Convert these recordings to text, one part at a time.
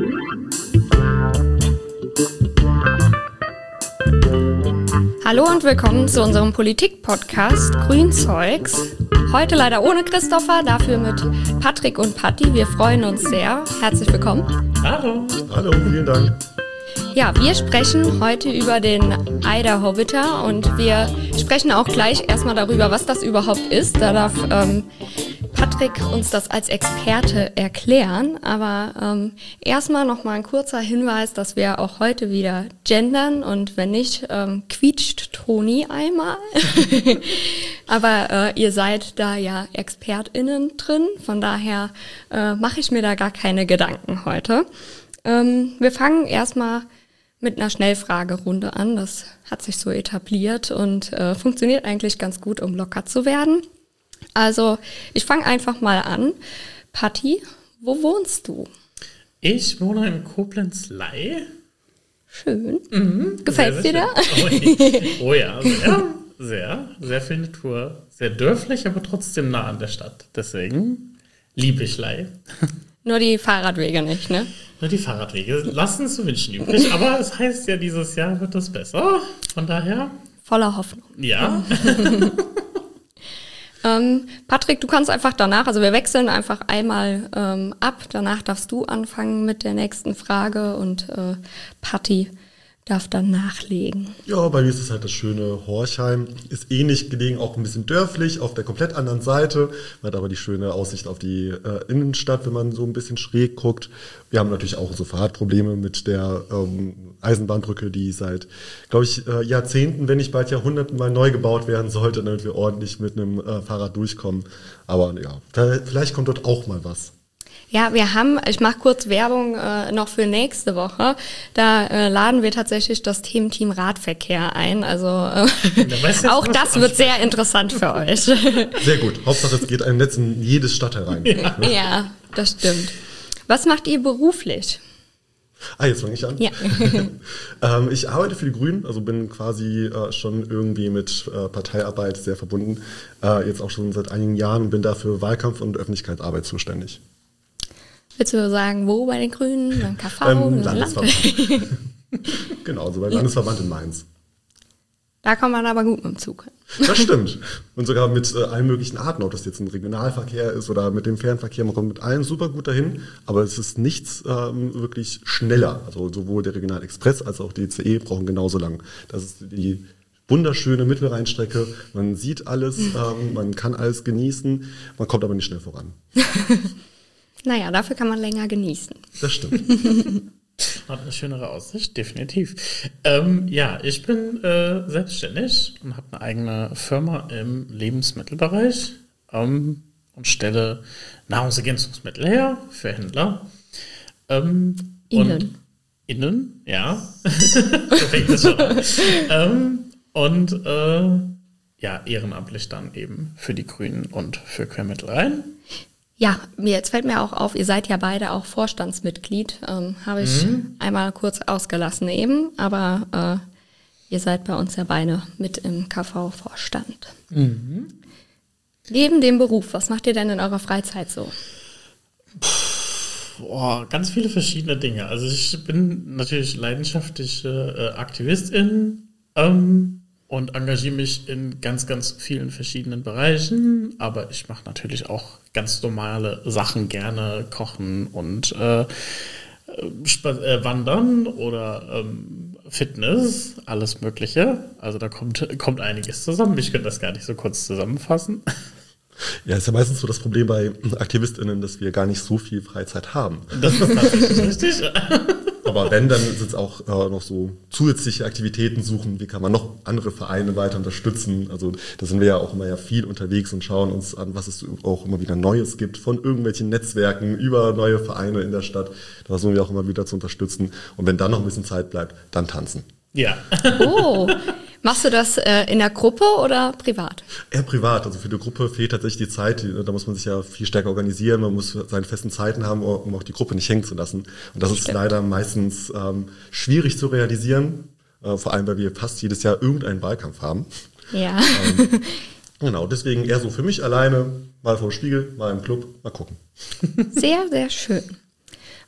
Hallo und willkommen zu unserem Politik-Podcast Grünzeugs. Heute leider ohne Christopher, dafür mit Patrick und Patti. Wir freuen uns sehr. Herzlich willkommen. Hallo. Hallo, vielen Dank. Ja, wir sprechen heute über den Eiderhobbiter und wir sprechen auch gleich erstmal darüber, was das überhaupt ist. Da darf Patrick uns das als Experte erklären, aber erstmal nochmal ein kurzer Hinweis, dass wir auch heute wieder gendern und wenn nicht, quietscht Toni einmal. Aber ihr seid da ja ExpertInnen drin, von daher mache ich mir da gar keine Gedanken heute. Wir fangen erstmal mit einer Schnellfragerunde an. Das hat sich so etabliert und funktioniert eigentlich ganz gut, um locker zu werden. Also, ich fange einfach mal an. Patti, wo wohnst du? Ich wohne in Koblenz-Ley. Schön. Gefällt dir da? Oh ja, sehr viel Natur. Sehr dörflich, aber trotzdem nah an der Stadt. Deswegen liebe ich Ley. Nur die Fahrradwege nicht, ne? Nur die Fahrradwege lassen zu wünschen übrig. Aber es heißt ja, dieses Jahr wird es besser. Von daher... Voller Hoffnung. Ja. Patrick, du kannst einfach danach, also wir wechseln einfach einmal ab. Danach darfst du anfangen mit der nächsten Frage und Patti darf dann nachlegen. Ja, bei mir ist es halt das schöne Horchheim. Ist ähnlich gelegen, auch ein bisschen dörflich, auf der komplett anderen Seite. Man hat aber die schöne Aussicht auf die Innenstadt, wenn man so ein bisschen schräg guckt. Wir haben natürlich auch so Fahrradprobleme mit der Eisenbahnbrücke, die seit, glaube ich, Jahrzehnten, wenn nicht bald Jahrhunderten mal neu gebaut werden sollte, damit wir ordentlich mit einem Fahrrad durchkommen. Aber ja, vielleicht kommt dort auch mal was. Ja, ich mache kurz Werbung noch für nächste Woche. Da laden wir tatsächlich das Thementeam Radverkehr ein. Also auch das wird sehr interessant für euch. Sehr gut. Hauptsache, es geht ein Netz in jedes Stadtteil rein. Ja, das stimmt. Was macht ihr beruflich? Jetzt fange ich an. Ja. Ich arbeite für die Grünen, also bin quasi schon irgendwie mit Parteiarbeit sehr verbunden. Jetzt auch schon seit einigen Jahren und bin dafür Wahlkampf und Öffentlichkeitsarbeit zuständig. Willst du sagen, wo bei den Grünen? Beim KV? Landesverband. Genau, so beim Landesverband in Mainz. Da kommt man aber gut mit dem Zug. Das stimmt. Und sogar mit allen möglichen Arten, ob das jetzt ein Regionalverkehr ist oder mit dem Fernverkehr, man kommt mit allen super gut dahin, aber es ist nichts wirklich schneller. Also sowohl der Regionalexpress als auch die ICE brauchen genauso lang. Das ist die wunderschöne Mittelrheinstrecke, man sieht alles, man kann alles genießen, man kommt aber nicht schnell voran. Naja, dafür kann man länger genießen. Das stimmt. Hat eine schönere Aussicht, definitiv. Ich bin selbstständig und habe eine eigene Firma im Lebensmittelbereich und stelle Nahrungsergänzungsmittel her für Händler. Innen, ja. Perfekt ist schon. Ehrenamtlich dann eben für die Grünen und für Quermittel rein. Ja, jetzt fällt mir auch auf, ihr seid ja beide auch Vorstandsmitglied, habe ich einmal kurz ausgelassen eben, aber ihr seid bei uns ja beide mit im KV-Vorstand. Neben dem Beruf, was macht ihr denn in eurer Freizeit so? Ganz viele verschiedene Dinge. Also ich bin natürlich leidenschaftliche Aktivistin, und engagiere mich in ganz, ganz vielen verschiedenen Bereichen, aber ich mache natürlich auch ganz normale Sachen gerne, kochen und wandern oder Fitness, alles Mögliche. Also da kommt einiges zusammen. Ich könnte das gar nicht so kurz zusammenfassen. Ja, ist ja meistens so das Problem bei AktivistInnen, dass wir gar nicht so viel Freizeit haben. Das ist tatsächlich richtig. Aber wenn, dann sind es auch noch so zusätzliche Aktivitäten suchen, wie kann man noch andere Vereine weiter unterstützen. Also da sind wir ja auch immer ja viel unterwegs und schauen uns an, was es auch immer wieder Neues gibt, von irgendwelchen Netzwerken über neue Vereine in der Stadt. Da versuchen wir auch immer wieder zu unterstützen. Und wenn dann noch ein bisschen Zeit bleibt, dann tanzen. Ja. Oh, machst du das in der Gruppe oder privat? Eher privat. Also für die Gruppe fehlt tatsächlich die Zeit. Da muss man sich ja viel stärker organisieren. Man muss seine festen Zeiten haben, um auch die Gruppe nicht hängen zu lassen. Und das ist leider meistens schwierig zu realisieren. Vor allem, weil wir fast jedes Jahr irgendeinen Wahlkampf haben. Ja. Genau, deswegen eher so für mich alleine, mal vor dem Spiegel, mal im Club, mal gucken. Sehr, sehr schön.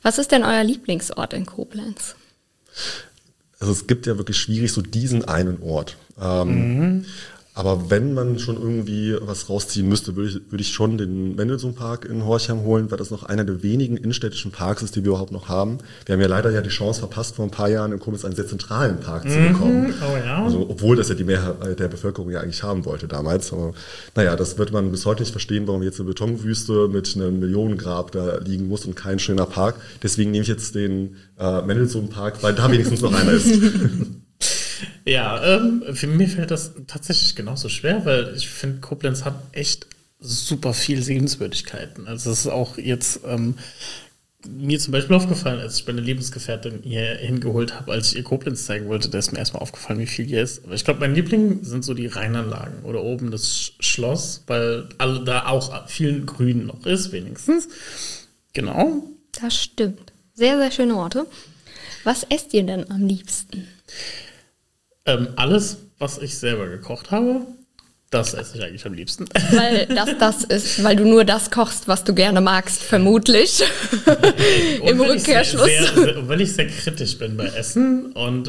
Was ist denn euer Lieblingsort in Koblenz? Also es gibt ja wirklich schwierig so diesen einen Ort. Aber wenn man schon irgendwie was rausziehen müsste, würde ich schon den Mendelssohn-Park in Horchheim holen, weil das noch einer der wenigen innenstädtischen Parks ist, die wir überhaupt noch haben. Wir haben ja leider die Chance verpasst, vor ein paar Jahren in Koblenz einen sehr zentralen Park zu bekommen. Oh ja. Also, obwohl das ja die Mehrheit der Bevölkerung ja eigentlich haben wollte damals. Aber naja, das wird man bis heute nicht verstehen, warum jetzt eine Betonwüste mit einem Millionengrab da liegen muss und kein schöner Park. Deswegen nehme ich jetzt den Mendelssohn-Park, weil da wenigstens noch einer ist. Ja, für mich fällt das tatsächlich genauso schwer, weil ich finde, Koblenz hat echt super viel Sehenswürdigkeiten. Also es ist auch jetzt mir zum Beispiel aufgefallen, als ich meine Lebensgefährtin hier hingeholt habe, als ich ihr Koblenz zeigen wollte, da ist mir erstmal aufgefallen, wie viel hier ist. Aber ich glaube, mein Liebling sind so die Rheinanlagen oder oben das Schloss, weil da auch viel Grün noch ist, wenigstens. Genau. Das stimmt. Sehr, sehr schöne Orte. Was esst ihr denn am liebsten? Alles, was ich selber gekocht habe, das esse ich eigentlich am liebsten. Weil das ist, weil du nur das kochst, was du gerne magst, vermutlich. Im Rückkehrschluss. Weil ich sehr kritisch bin bei Essen und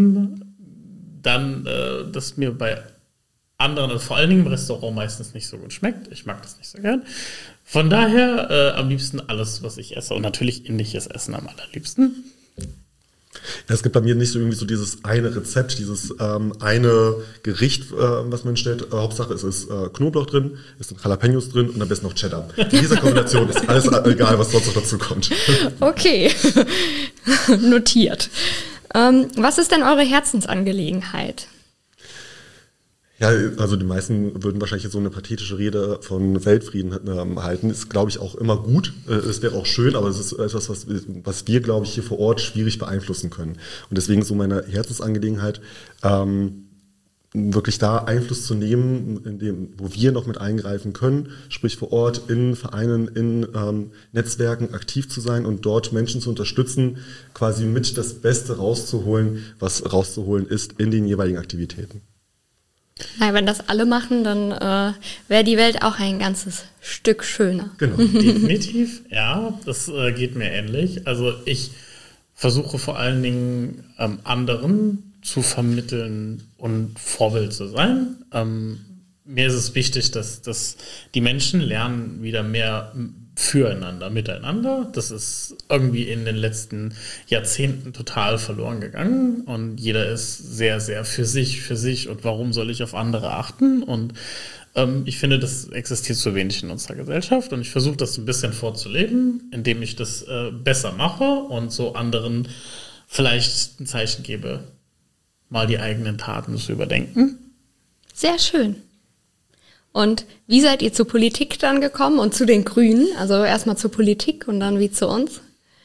dann das mir bei anderen, vor allen Dingen im Restaurant meistens nicht so gut schmeckt. Ich mag das nicht so gern. Von daher am liebsten alles, was ich esse und natürlich indisches Essen am allerliebsten. Ja, es gibt bei mir nicht so irgendwie so dieses eine Rezept, dieses eine Gericht, was man stellt. Hauptsache es ist Knoblauch drin, es sind Jalapenos drin und am besten noch Cheddar. In dieser Kombination ist alles egal, was sonst noch dazu kommt. Okay, notiert. Was ist denn eure Herzensangelegenheit? Ja, also die meisten würden wahrscheinlich jetzt so eine pathetische Rede von Weltfrieden halten. Ist, glaube ich, auch immer gut. Es wäre auch schön, aber es ist etwas, was wir, glaube ich, hier vor Ort schwierig beeinflussen können. Und deswegen so meine Herzensangelegenheit, wirklich da Einfluss zu nehmen, wo wir noch mit eingreifen können, sprich vor Ort in Vereinen, in Netzwerken aktiv zu sein und dort Menschen zu unterstützen, quasi mit das Beste rauszuholen, was rauszuholen ist in den jeweiligen Aktivitäten. Naja, wenn das alle machen, dann wäre die Welt auch ein ganzes Stück schöner. Genau. Definitiv, ja, das geht mir ähnlich. Also ich versuche vor allen Dingen anderen zu vermitteln und Vorbild zu sein. Mir ist es wichtig, dass die Menschen lernen wieder mehr füreinander, miteinander. Das ist irgendwie in den letzten Jahrzehnten total verloren gegangen und jeder ist sehr, sehr für sich und warum soll ich auf andere achten? Und ich finde, das existiert zu wenig in unserer Gesellschaft und ich versuche das ein bisschen vorzuleben, indem ich das besser mache und so anderen vielleicht ein Zeichen gebe, mal die eigenen Taten zu überdenken. Sehr schön. Und wie seid ihr zur Politik dann gekommen und zu den Grünen? Also erstmal zur Politik und dann wie zu uns?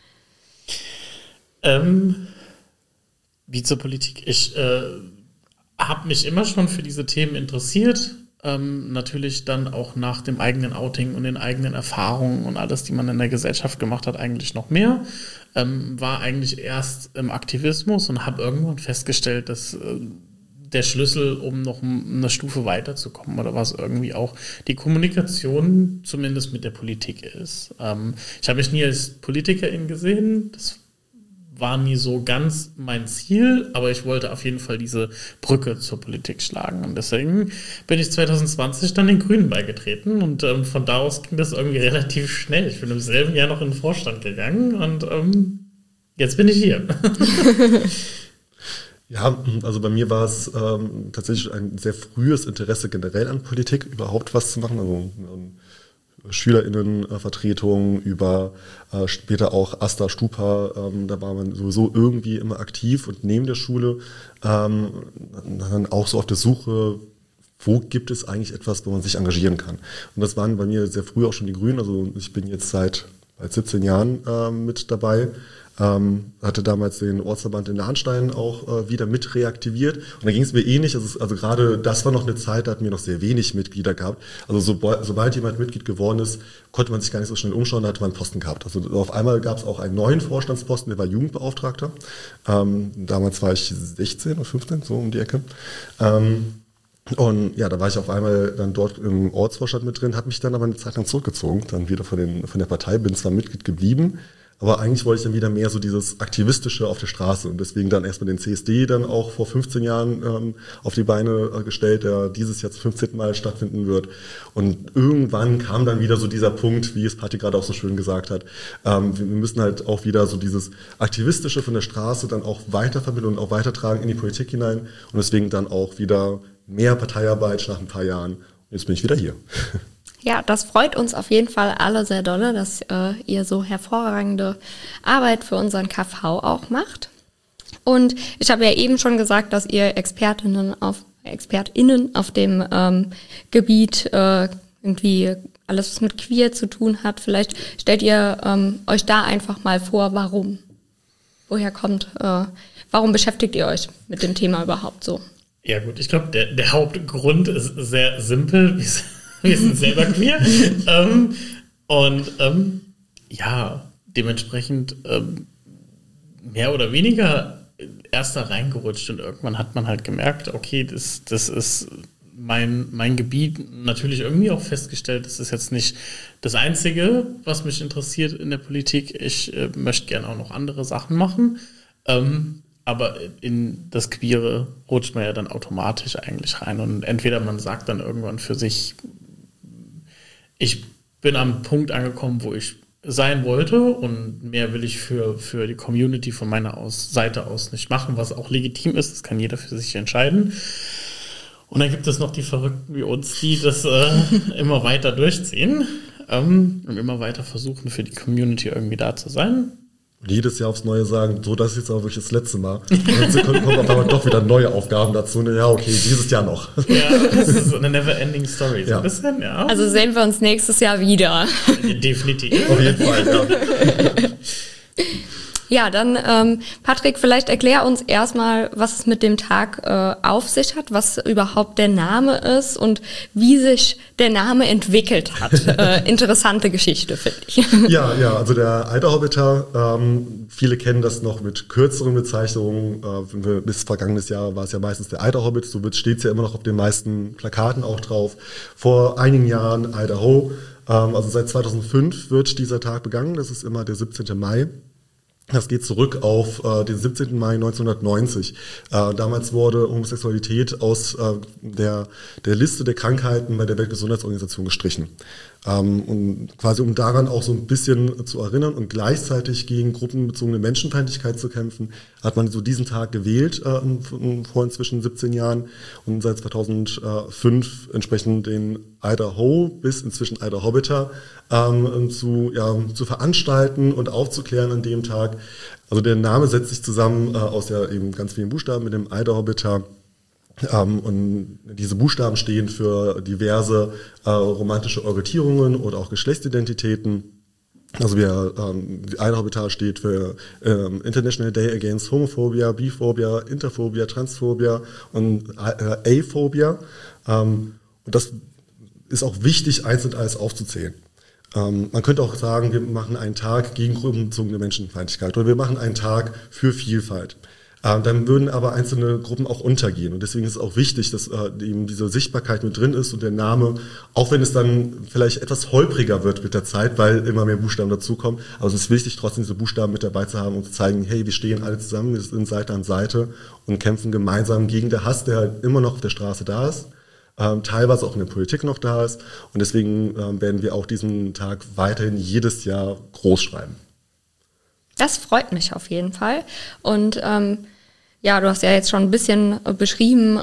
Wie zur Politik. Ich habe mich immer schon für diese Themen interessiert. Natürlich dann auch nach dem eigenen Outing und den eigenen Erfahrungen und alles, die man in der Gesellschaft gemacht hat, eigentlich noch mehr. War eigentlich erst im Aktivismus und habe irgendwann festgestellt, dass der Schlüssel, um noch eine Stufe weiterzukommen oder was irgendwie auch die Kommunikation zumindest mit der Politik ist. Ich habe mich nie als Politikerin gesehen, das war nie so ganz mein Ziel, aber ich wollte auf jeden Fall diese Brücke zur Politik schlagen und deswegen bin ich 2020 dann den Grünen beigetreten und von da aus ging das irgendwie relativ schnell. Ich bin im selben Jahr noch in den Vorstand gegangen und jetzt bin ich hier. Ja, also bei mir war es tatsächlich ein sehr frühes Interesse generell an Politik, überhaupt was zu machen. Also SchülerInnenvertretung über später auch Asta Stupa, da war man sowieso irgendwie immer aktiv und neben der Schule dann auch so auf der Suche, wo gibt es eigentlich etwas, wo man sich engagieren kann. Und das waren bei mir sehr früh auch schon die Grünen. Also ich bin jetzt seit 17 Jahren mit dabei. Hatte damals den Ortsverband in Lahnstein auch wieder mit reaktiviert. Und da ging es mir ähnlich. Also gerade das war noch eine Zeit, da hatten wir noch sehr wenig Mitglieder gehabt. Also sobald jemand Mitglied geworden ist, konnte man sich gar nicht so schnell umschauen, da hatte man einen Posten gehabt. Also auf einmal gab es auch einen neuen Vorstandsposten, der war Jugendbeauftragter. Damals war ich 16 oder 15, so um die Ecke. Und ja, da war ich auf einmal dann dort im Ortsvorstand mit drin, habe mich dann aber eine Zeit lang zurückgezogen, dann wieder von der Partei, bin zwar Mitglied geblieben, aber eigentlich wollte ich dann wieder mehr so dieses Aktivistische auf der Straße und deswegen dann erstmal den CSD dann auch vor 15 Jahren auf die Beine gestellt, der dieses Jahr zum 15. Mal stattfinden wird. Und irgendwann kam dann wieder so dieser Punkt, wie es Patti gerade auch so schön gesagt hat, wir müssen halt auch wieder so dieses Aktivistische von der Straße dann auch weitervermitteln und auch weitertragen in die Politik hinein und deswegen dann auch wieder mehr Parteiarbeit nach ein paar Jahren. Jetzt bin ich wieder hier. Ja, das freut uns auf jeden Fall alle sehr dolle, dass ihr so hervorragende Arbeit für unseren KV auch macht. Und ich habe ja eben schon gesagt, dass ihr ExpertInnen auf dem Gebiet irgendwie alles, was mit Queer zu tun hat. Vielleicht stellt ihr euch da einfach mal vor, warum? Woher kommt, warum beschäftigt ihr euch mit dem Thema überhaupt so? Ja gut, ich glaube, der Hauptgrund ist sehr simpel. Wir sind selber queer. Dementsprechend mehr oder weniger erst da reingerutscht und irgendwann hat man halt gemerkt, okay, das ist mein Gebiet, natürlich irgendwie auch festgestellt, das ist jetzt nicht das Einzige, was mich interessiert in der Politik. Ich möchte gerne auch noch andere Sachen machen. Aber in das Queere rutscht man ja dann automatisch eigentlich rein. Und entweder man sagt dann irgendwann für sich, ich bin am Punkt angekommen, wo ich sein wollte und mehr will ich für die Community von meiner Seite aus nicht machen, was auch legitim ist. Das kann jeder für sich entscheiden. Und dann gibt es noch die Verrückten wie uns, die das immer weiter durchziehen und immer weiter versuchen, für die Community irgendwie da zu sein. Jedes Jahr aufs Neue sagen, so, das ist jetzt aber wirklich das letzte Mal. Und dann kommen aber doch wieder neue Aufgaben dazu. Und ja, okay, dieses Jahr noch. Ja, das ist so eine never-ending Story. So ein bisschen, ja. Also sehen wir uns nächstes Jahr wieder. Definitiv. Auf jeden Fall, ja. Ja, dann Patrick, vielleicht erklär uns erstmal, was es mit dem Tag auf sich hat, was überhaupt der Name ist und wie sich der Name entwickelt hat. Interessante Geschichte, finde ich. Ja, also der Eiderhobbiter, viele kennen das noch mit kürzeren Bezeichnungen. Bis vergangenes Jahr war es ja meistens der Eiderhobbit, so steht es ja immer noch auf den meisten Plakaten auch drauf. Vor einigen Jahren Idaho, also seit 2005 wird dieser Tag begangen, das ist immer der 17. Mai. Das geht zurück auf den 17. Mai 1990. Damals wurde Homosexualität aus der Liste der Krankheiten bei der Weltgesundheitsorganisation gestrichen. Und quasi um daran auch so ein bisschen zu erinnern und gleichzeitig gegen gruppenbezogene Menschenfeindlichkeit zu kämpfen, hat man so diesen Tag gewählt vor inzwischen 17 Jahren und seit 2005 entsprechend den Idaho bis inzwischen Eiderhobbiter zu veranstalten und aufzuklären an dem Tag. Also der Name setzt sich zusammen aus ja eben ganz vielen Buchstaben mit dem Eiderhobbiter. Und diese Buchstaben stehen für diverse romantische Orientierungen oder auch Geschlechtsidentitäten. Also die Eiderhobbiter steht für International Day Against Homophobia, Biphobia, Interphobia, Transphobia und Aphobia. Und das ist auch wichtig, einzeln alles aufzuzählen. Man könnte auch sagen, wir machen einen Tag gegen gruppenbezogene Menschenfeindlichkeit oder wir machen einen Tag für Vielfalt. Dann würden aber einzelne Gruppen auch untergehen. Und deswegen ist es auch wichtig, dass eben diese Sichtbarkeit mit drin ist und der Name, auch wenn es dann vielleicht etwas holpriger wird mit der Zeit, weil immer mehr Buchstaben dazukommen. Aber es ist wichtig, trotzdem diese Buchstaben mit dabei zu haben und zu zeigen, hey, wir stehen alle zusammen, wir sind Seite an Seite und kämpfen gemeinsam gegen den Hass, der halt immer noch auf der Straße da ist. Teilweise auch in der Politik noch da ist. Und deswegen werden wir auch diesen Tag weiterhin jedes Jahr groß schreiben. Das freut mich auf jeden Fall. Und du hast ja jetzt schon ein bisschen beschrieben,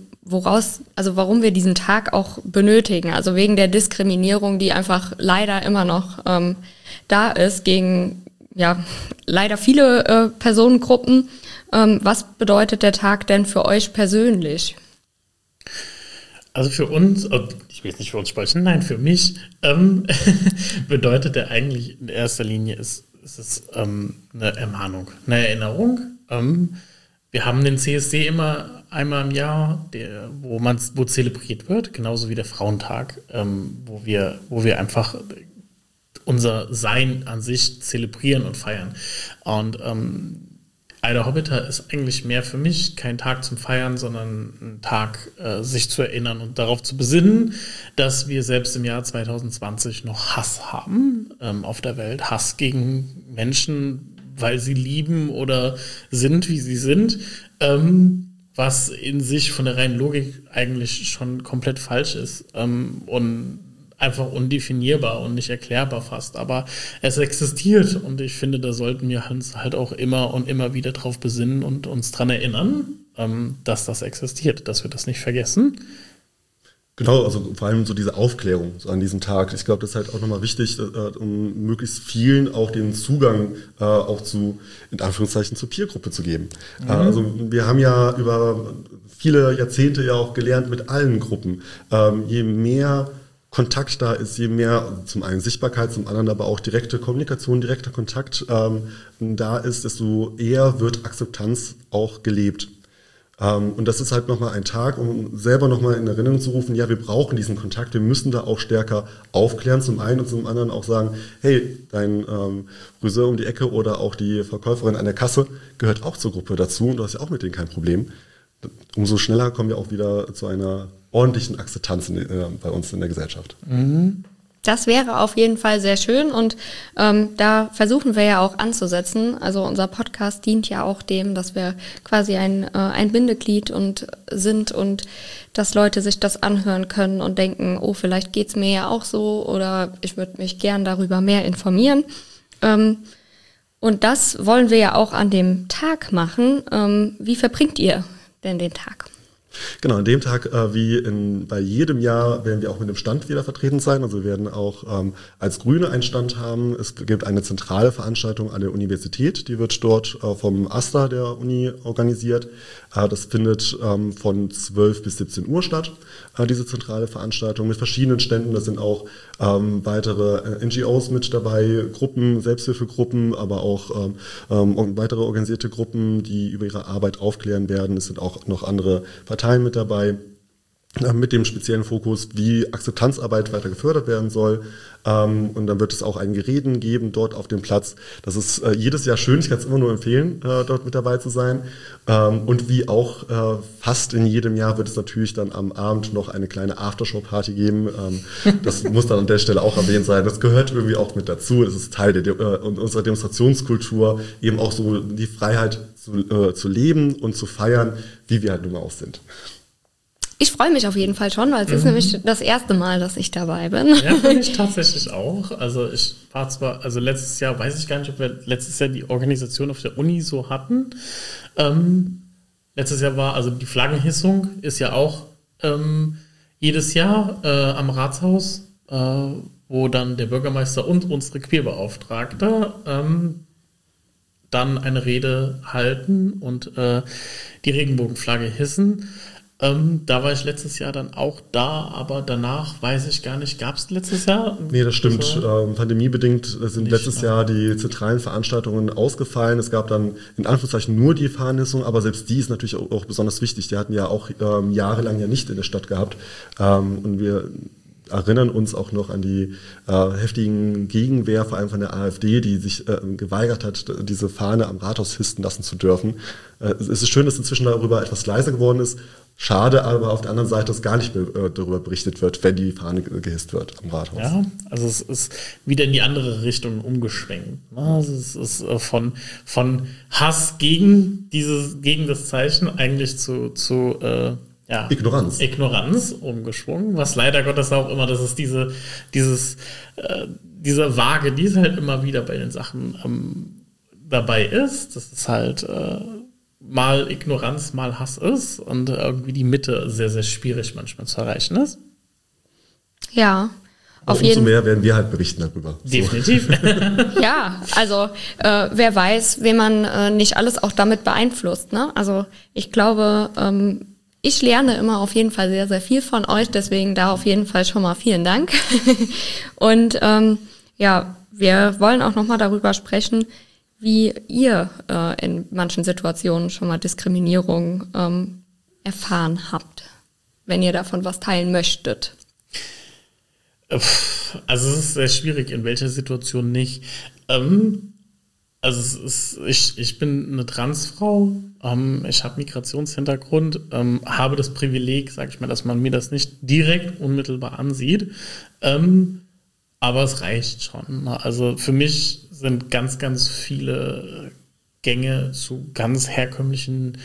warum wir diesen Tag auch benötigen. Also wegen der Diskriminierung, die einfach leider immer noch da ist gegen leider viele Personengruppen. Was bedeutet der Tag denn für euch persönlich? Also für uns, ich will jetzt nicht für uns sprechen, nein, für mich bedeutet er eigentlich in erster Linie ist eine Ermahnung, eine Erinnerung. Wir haben den CSD immer einmal im Jahr, wo zelebriert wird, genauso wie der Frauentag, wo wir einfach unser Sein an sich zelebrieren und feiern. Und Aida Hobbiter ist eigentlich mehr für mich kein Tag zum Feiern, sondern ein Tag, sich zu erinnern und darauf zu besinnen, dass wir selbst im Jahr 2020 noch Hass haben auf der Welt. Hass gegen Menschen, weil sie lieben oder sind, wie sie sind. Was in sich von der reinen Logik eigentlich schon komplett falsch ist und einfach undefinierbar und nicht erklärbar fast. Aber es existiert und ich finde, da sollten wir uns halt auch immer und immer wieder drauf besinnen und uns dran erinnern, dass das existiert, dass wir das nicht vergessen. Genau, also vor allem so diese Aufklärung so an diesem Tag. Ich glaube, das ist halt auch nochmal wichtig, um möglichst vielen auch den Zugang auch zu, in Anführungszeichen, zur Peergruppe zu geben. Also wir haben ja über viele Jahrzehnte ja auch gelernt mit allen Gruppen. Je mehr Kontakt da ist, je mehr zum einen Sichtbarkeit, zum anderen aber auch direkte Kommunikation, direkter Kontakt da ist, desto eher wird Akzeptanz auch gelebt. Und das ist halt nochmal ein Tag, um selber nochmal in Erinnerung zu rufen, ja, wir brauchen diesen Kontakt, wir müssen da auch stärker aufklären, zum einen und zum anderen auch sagen, hey, dein Friseur um die Ecke oder auch die Verkäuferin an der Kasse gehört auch zur Gruppe dazu und du hast ja auch mit denen kein Problem. Umso schneller kommen wir auch wieder zu einer ordentlichen Akzeptanz bei uns in der Gesellschaft. Das wäre auf jeden Fall sehr schön und da versuchen wir ja auch anzusetzen. Also unser Podcast dient ja auch dem, dass wir quasi ein Bindeglied sind und dass Leute sich das anhören können und denken, oh, vielleicht geht's mir ja auch so oder ich würde mich gern darüber mehr informieren. Und das wollen wir ja auch an dem Tag machen. Wie verbringt ihr denn den Tag? Genau, an dem Tag, wie bei jedem Jahr, werden wir auch mit dem Stand wieder vertreten sein. Also wir werden auch als Grüne einen Stand haben. Es gibt eine zentrale Veranstaltung an der Universität, die wird dort vom AStA der Uni organisiert. Das findet von 12 bis 17 Uhr statt, diese zentrale Veranstaltung mit verschiedenen Ständen. Da sind auch weitere NGOs mit dabei, Gruppen, Selbsthilfegruppen, aber auch weitere organisierte Gruppen, die über ihre Arbeit aufklären werden. Es sind auch noch andere Parteien mit dabei, mit dem speziellen Fokus, wie Akzeptanzarbeit weiter gefördert werden soll. Und dann wird es auch ein Gereden geben dort auf dem Platz. Das ist jedes Jahr schön, ich kann es immer nur empfehlen, dort mit dabei zu sein. Und wie auch fast in jedem Jahr wird es natürlich dann am Abend noch eine kleine Aftershow-Party geben. Das muss dann an der Stelle auch erwähnt sein. Das gehört irgendwie auch mit dazu. Das ist Teil unserer Demonstrationskultur, eben auch so die Freiheit zu leben und zu feiern, wie wir halt nun mal auch sind. Ich freue mich auf jeden Fall schon, weil es ist nämlich das erste Mal, dass ich dabei bin. Ja, finde ich tatsächlich auch. Also ich war zwar, also letztes Jahr, weiß ich gar nicht, ob wir letztes Jahr die Organisation auf der Uni so hatten. Letztes Jahr war, also die Flaggenhissung ist ja auch jedes Jahr am Ratshaus, wo dann der Bürgermeister und unsere Queerbeauftragte dann eine Rede halten und die Regenbogenflagge hissen. Da war ich letztes Jahr dann auch da, aber danach weiß ich gar nicht, gab es letztes Jahr? Nee, das stimmt. Pandemiebedingt sind letztes Jahr die zentralen Veranstaltungen ausgefallen. Es gab dann in Anführungszeichen nur die Fahnenhissung, aber selbst die ist natürlich auch besonders wichtig. Die hatten ja auch jahrelang ja nicht in der Stadt gehabt. Und wir erinnern uns auch noch an die heftigen Gegenwehr, vor allem von der AfD, die sich geweigert hat, diese Fahne am Rathaus hissen lassen zu dürfen. Es ist schön, dass inzwischen darüber etwas leiser geworden ist. Schade, aber auf der anderen Seite, dass gar nicht mehr darüber berichtet wird, wenn die Fahne gehisst wird am Rathaus. Ja, also es ist wieder in die andere Richtung umgeschwenkt. Also es ist von Hass gegen das Zeichen eigentlich zu Ignoranz umgeschwungen, was leider Gottes auch immer, das ist diese Waage, die es halt immer wieder bei den Sachen dabei ist. Das ist halt mal Ignoranz, mal Hass ist und irgendwie die Mitte sehr, sehr schwierig manchmal zu erreichen ist. Ja, auf jeden Fall. Umso mehr werden wir halt berichten darüber. Definitiv. Ja, also wer weiß, wen man nicht alles auch damit beeinflusst. Ne? Also ich glaube, ich lerne immer auf jeden Fall sehr, sehr viel von euch, deswegen da auf jeden Fall schon mal vielen Dank. Und ja, wir wollen auch nochmal darüber sprechen, wie ihr in manchen Situationen schon mal Diskriminierung erfahren habt, wenn ihr davon was teilen möchtet. Also es ist sehr schwierig, in welcher Situation nicht. Also ich bin eine Transfrau, ich habe Migrationshintergrund, habe das Privileg, sag ich mal, dass man mir das nicht direkt unmittelbar ansieht, aber es reicht schon. Also für mich sind ganz, ganz viele Gänge zu ganz herkömmlichen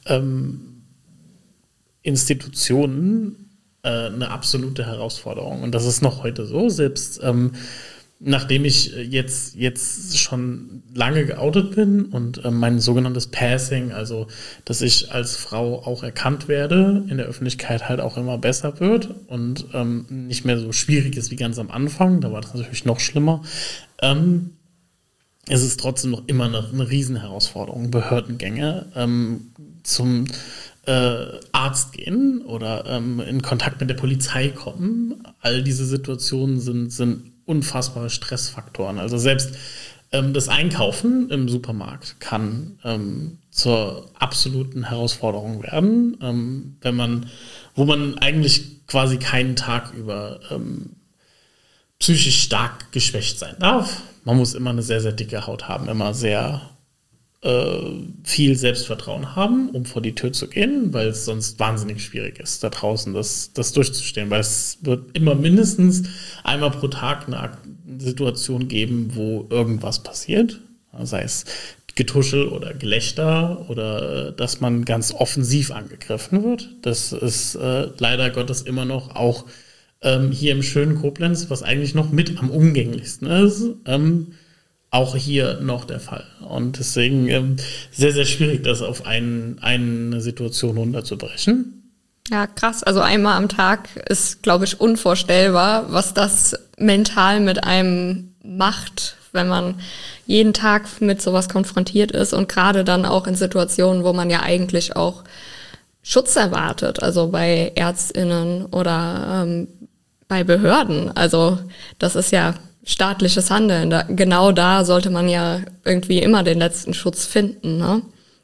Institutionen eine absolute Herausforderung. Und das ist noch heute so, selbst nachdem ich jetzt schon lange geoutet bin und mein sogenanntes Passing, also dass ich als Frau auch erkannt werde, in der Öffentlichkeit halt auch immer besser wird und nicht mehr so schwierig ist wie ganz am Anfang, da war das natürlich noch schlimmer, es ist trotzdem noch immer eine Riesenherausforderung, Behördengänge zum Arzt gehen oder in Kontakt mit der Polizei kommen. All diese Situationen sind unfassbare Stressfaktoren. Also selbst das Einkaufen im Supermarkt kann zur absoluten Herausforderung werden, wo man eigentlich quasi keinen Tag über psychisch stark geschwächt sein darf. Man muss immer eine sehr, sehr dicke Haut haben, immer sehr viel Selbstvertrauen haben, um vor die Tür zu gehen, weil es sonst wahnsinnig schwierig ist, da draußen das durchzustehen, weil es wird immer mindestens einmal pro Tag eine Situation geben, wo irgendwas passiert, sei es Getuschel oder Gelächter oder dass man ganz offensiv angegriffen wird. Das ist leider Gottes immer noch auch hier im schönen Koblenz, was eigentlich noch mit am umgänglichsten ist, auch hier noch der Fall. Und deswegen sehr, sehr schwierig, das auf eine Situation runterzubrechen. Ja, krass. Also einmal am Tag ist, glaube ich, unvorstellbar, was das mental mit einem macht, wenn man jeden Tag mit sowas konfrontiert ist und gerade dann auch in Situationen, wo man ja eigentlich auch Schutz erwartet, also bei ÄrztInnen oder bei Behörden. Also das ist ja staatliches Handeln. Genau da sollte man ja irgendwie immer den letzten Schutz finden, ne?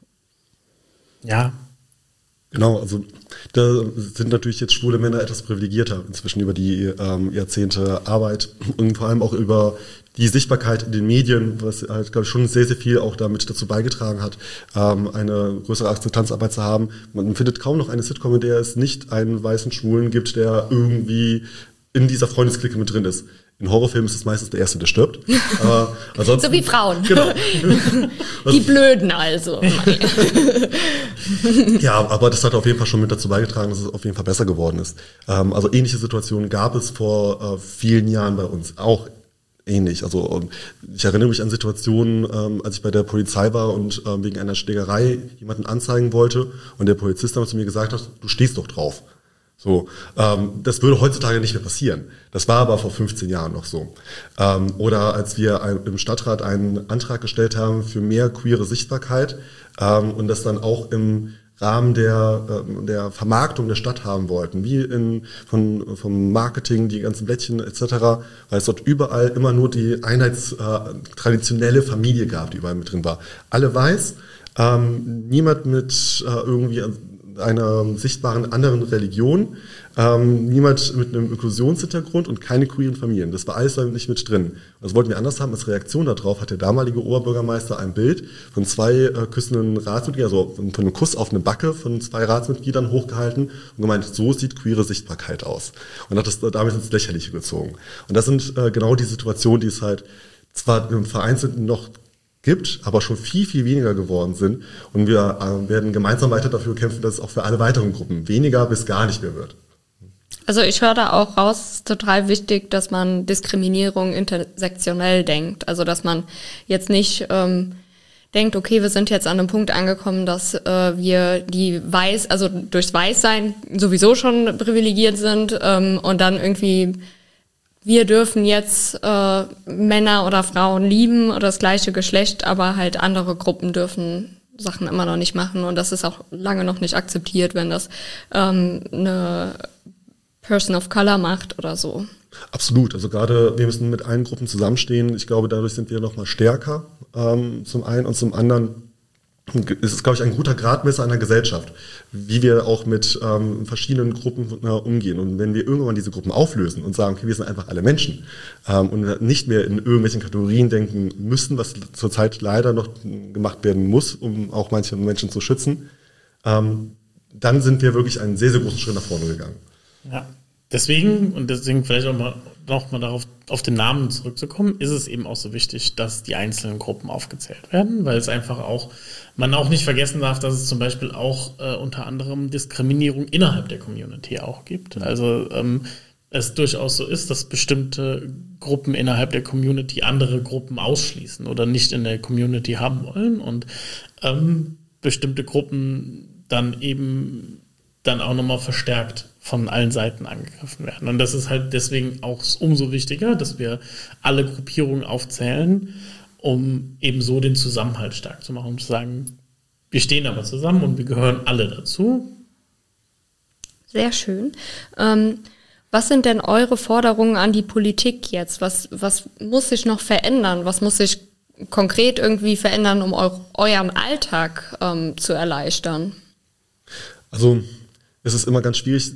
Ja. Genau, also da sind natürlich jetzt schwule Männer etwas privilegierter inzwischen über die Jahrzehnte Arbeit und vor allem auch über die Sichtbarkeit in den Medien, was halt, glaube ich, schon sehr, sehr viel auch damit dazu beigetragen hat, eine größere Akzeptanzarbeit zu haben. Man findet kaum noch eine Sitcom, in der es nicht einen weißen Schwulen gibt, der irgendwie in dieser Freundesklicke mit drin ist. In Horrorfilmen ist es meistens der Erste, der stirbt. Aber ansonsten, so wie Frauen. Genau. Die Blöden also. Ja, aber das hat auf jeden Fall schon mit dazu beigetragen, dass es auf jeden Fall besser geworden ist. Also ähnliche Situationen gab es vor vielen Jahren bei uns auch ähnlich. Also ich erinnere mich an Situationen, als ich bei der Polizei war und wegen einer Schlägerei jemanden anzeigen wollte und der Polizist damals zu mir gesagt hat, du stehst doch drauf. So, das würde heutzutage nicht mehr passieren. Das war aber vor 15 Jahren noch so. Oder als wir im Stadtrat einen Antrag gestellt haben für mehr queere Sichtbarkeit und das dann auch im Rahmen der Vermarktung der Stadt haben wollten, wie vom Marketing, die ganzen Blättchen etc., weil es dort überall immer nur die traditionelle Familie gab, die überall mit drin war. Alle weiß, niemand mit irgendwie einer sichtbaren anderen Religion, niemand mit einem Inklusionshintergrund und keine queeren Familien. Das war alles da nicht mit drin. Das wollten wir anders haben. Als Reaktion darauf hat der damalige Oberbürgermeister ein Bild von zwei küssenden Ratsmitgliedern, also von einem Kuss auf eine Backe von zwei Ratsmitgliedern hochgehalten und gemeint, so sieht queere Sichtbarkeit aus. Und hat das damit ins Lächerliche gezogen. Und das sind genau die Situationen, die es halt zwar im Vereinzelten noch gibt, aber schon viel, viel weniger geworden sind. Und wir werden gemeinsam weiter dafür kämpfen, dass es auch für alle weiteren Gruppen weniger bis gar nicht mehr wird. Also ich höre da auch raus, es ist total wichtig, dass man Diskriminierung intersektionell denkt. Also dass man jetzt nicht denkt, okay, wir sind jetzt an einem Punkt angekommen, dass wir also durchs Weißsein sowieso schon privilegiert sind und dann irgendwie wir dürfen jetzt Männer oder Frauen lieben oder das gleiche Geschlecht, aber halt andere Gruppen dürfen Sachen immer noch nicht machen. Und das ist auch lange noch nicht akzeptiert, wenn das eine Person of Color macht oder so. Absolut. Also gerade wir müssen mit allen Gruppen zusammenstehen. Ich glaube, dadurch sind wir noch mal stärker zum einen und zum anderen es ist, glaube ich, ein guter Gradmesser einer Gesellschaft, wie wir auch mit verschiedenen Gruppen umgehen. Und wenn wir irgendwann diese Gruppen auflösen und sagen, okay, wir sind einfach alle Menschen und nicht mehr in irgendwelchen Kategorien denken müssen, was zurzeit leider noch gemacht werden muss, um auch manche Menschen zu schützen, dann sind wir wirklich einen sehr, sehr großen Schritt nach vorne gegangen. Ja, deswegen vielleicht auch noch mal darauf auf den Namen zurückzukommen, ist es eben auch so wichtig, dass die einzelnen Gruppen aufgezählt werden, weil es einfach auch, man auch nicht vergessen darf, dass es zum Beispiel auch unter anderem Diskriminierung innerhalb der Community auch gibt. Also es durchaus so ist, dass bestimmte Gruppen innerhalb der Community andere Gruppen ausschließen oder nicht in der Community haben wollen und bestimmte Gruppen dann auch nochmal verstärkt von allen Seiten angegriffen werden. Und das ist halt deswegen auch umso wichtiger, dass wir alle Gruppierungen aufzählen, um eben so den Zusammenhalt stark zu machen, um zu sagen, wir stehen aber zusammen und wir gehören alle dazu. Sehr schön. Was sind denn eure Forderungen an die Politik jetzt? Was muss sich noch verändern? Was muss sich konkret irgendwie verändern, um euren Alltag zu erleichtern? Also es ist immer ganz schwierig,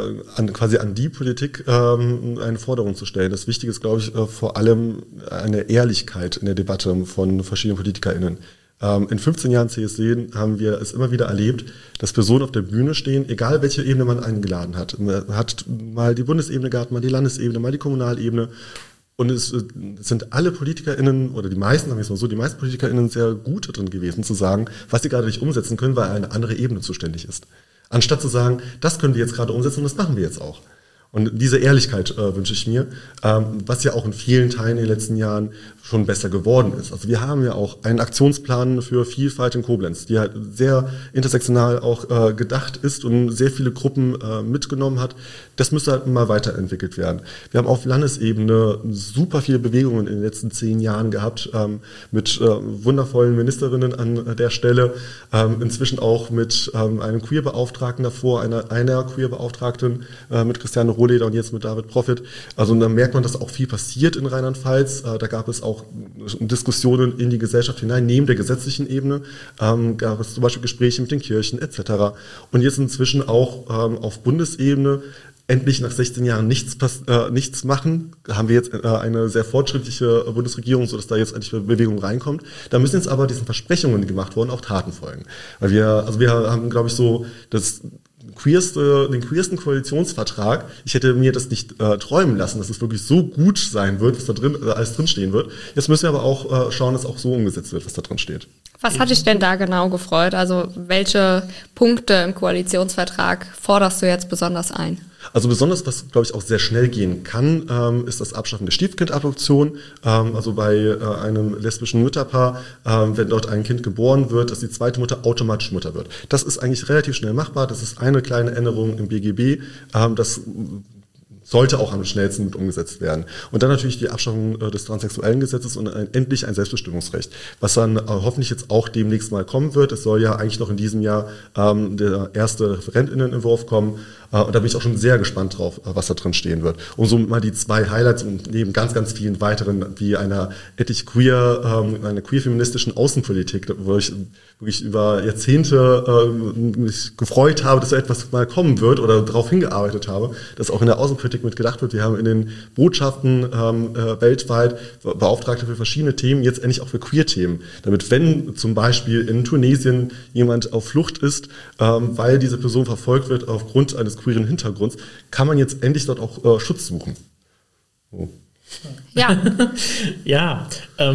quasi an die Politik eine Forderung zu stellen. Das Wichtige ist, glaube ich, vor allem eine Ehrlichkeit in der Debatte von verschiedenen PolitikerInnen. In 15 Jahren CSD haben wir es immer wieder erlebt, dass Personen auf der Bühne stehen, egal welche Ebene man eingeladen hat. Man hat mal die Bundesebene gehabt, mal die Landesebene, mal die Kommunalebene. Und es sind alle PolitikerInnen, oder die meisten, sagen wir es mal so, die meisten PolitikerInnen sehr gut darin gewesen, zu sagen, was sie gerade nicht umsetzen können, weil eine andere Ebene zuständig ist. Anstatt zu sagen, das können wir jetzt gerade umsetzen und das machen wir jetzt auch. Und diese Ehrlichkeit wünsche ich mir, was ja auch in vielen Teilen in den letzten Jahren schon besser geworden ist. Also wir haben ja auch einen Aktionsplan für Vielfalt in Koblenz, die halt sehr intersektional auch gedacht ist und sehr viele Gruppen mitgenommen hat. Das müsste halt mal weiterentwickelt werden. Wir haben auf Landesebene super viele Bewegungen in den letzten 10 Jahren gehabt, mit wundervollen Ministerinnen an der Stelle, inzwischen auch mit einem Queer-Beauftragten davor, einer Queer-Beauftragten mit Christiane Rohleder und jetzt mit David Profit. Also da merkt man, dass auch viel passiert in Rheinland-Pfalz. Da gab es auch Diskussionen in die Gesellschaft hinein, neben der gesetzlichen Ebene. Gab es zum Beispiel Gespräche mit den Kirchen etc. Und jetzt inzwischen auch auf Bundesebene endlich nach 16 Jahren nichts machen. Da haben wir jetzt eine sehr fortschrittliche Bundesregierung, sodass da jetzt endlich Bewegung reinkommt. Da müssen jetzt aber diesen Versprechungen, die gemacht wurden, auch Taten folgen. Weil wir haben, glaube ich, so den queersten Koalitionsvertrag. Ich hätte mir das nicht träumen lassen, dass es wirklich so gut sein wird, was da drin alles drinstehen wird. Jetzt müssen wir aber auch schauen, dass auch so umgesetzt wird, was da drin steht. Was hat dich denn da genau gefreut? Also welche Punkte im Koalitionsvertrag forderst du jetzt besonders ein? Also besonders, was, glaube ich, auch sehr schnell gehen kann, ist das Abschaffen der Stiefkindadoption. Also bei einem lesbischen Mütterpaar, wenn dort ein Kind geboren wird, dass die zweite Mutter automatisch Mutter wird. Das ist eigentlich relativ schnell machbar. Das ist eine kleine Änderung im BGB. Das sollte auch am schnellsten mit umgesetzt werden. Und dann natürlich die Abschaffung des transsexuellen Gesetzes und endlich ein Selbstbestimmungsrecht, was dann hoffentlich jetzt auch demnächst mal kommen wird. Es soll ja eigentlich noch in diesem Jahr der erste Referentinnenentwurf kommen. Und da bin ich auch schon sehr gespannt drauf, was da drin stehen wird. Und so mal die 2 Highlights und neben ganz, ganz vielen weiteren, wie einer ethisch einer queer-feministischen Außenpolitik, wo ich wirklich über Jahrzehnte mich gefreut habe, dass so etwas mal kommen wird oder darauf hingearbeitet habe, dass auch in der Außenpolitik mitgedacht wird. Wir haben in den Botschaften weltweit Beauftragte für verschiedene Themen, jetzt endlich auch für Queer-Themen. Damit, wenn zum Beispiel in Tunesien jemand auf Flucht ist, weil diese Person verfolgt wird aufgrund eines queeren Hintergrunds, kann man jetzt endlich dort auch Schutz suchen. So. Ja. Ja,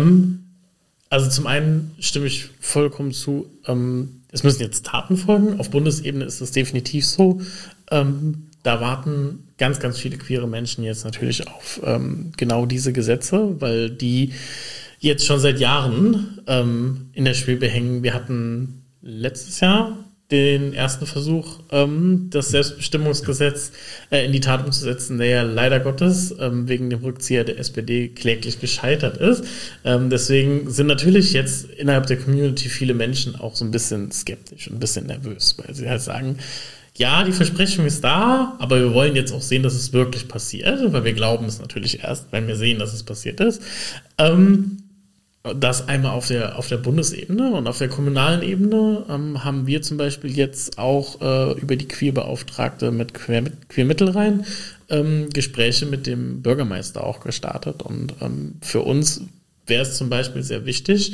also zum einen stimme ich vollkommen zu, es müssen jetzt Taten folgen. Auf Bundesebene ist es definitiv so. Da warten ganz, ganz viele queere Menschen jetzt natürlich auf genau diese Gesetze, weil die jetzt schon seit Jahren in der Schwebe hängen. Wir hatten letztes Jahr den ersten Versuch, das Selbstbestimmungsgesetz in die Tat umzusetzen, der ja leider Gottes wegen dem Rückzieher der SPD kläglich gescheitert ist. Deswegen sind natürlich jetzt innerhalb der Community viele Menschen auch so ein bisschen skeptisch und ein bisschen nervös, weil sie halt sagen, ja, die Versprechung ist da, aber wir wollen jetzt auch sehen, dass es wirklich passiert, weil wir glauben es natürlich erst, wenn wir sehen, dass es passiert ist. Das einmal auf der Bundesebene und auf der kommunalen Ebene haben wir zum Beispiel jetzt auch über die Queerbeauftragte mit Queer Mittelrhein Gespräche mit dem Bürgermeister auch gestartet. Und für uns wäre es zum Beispiel sehr wichtig,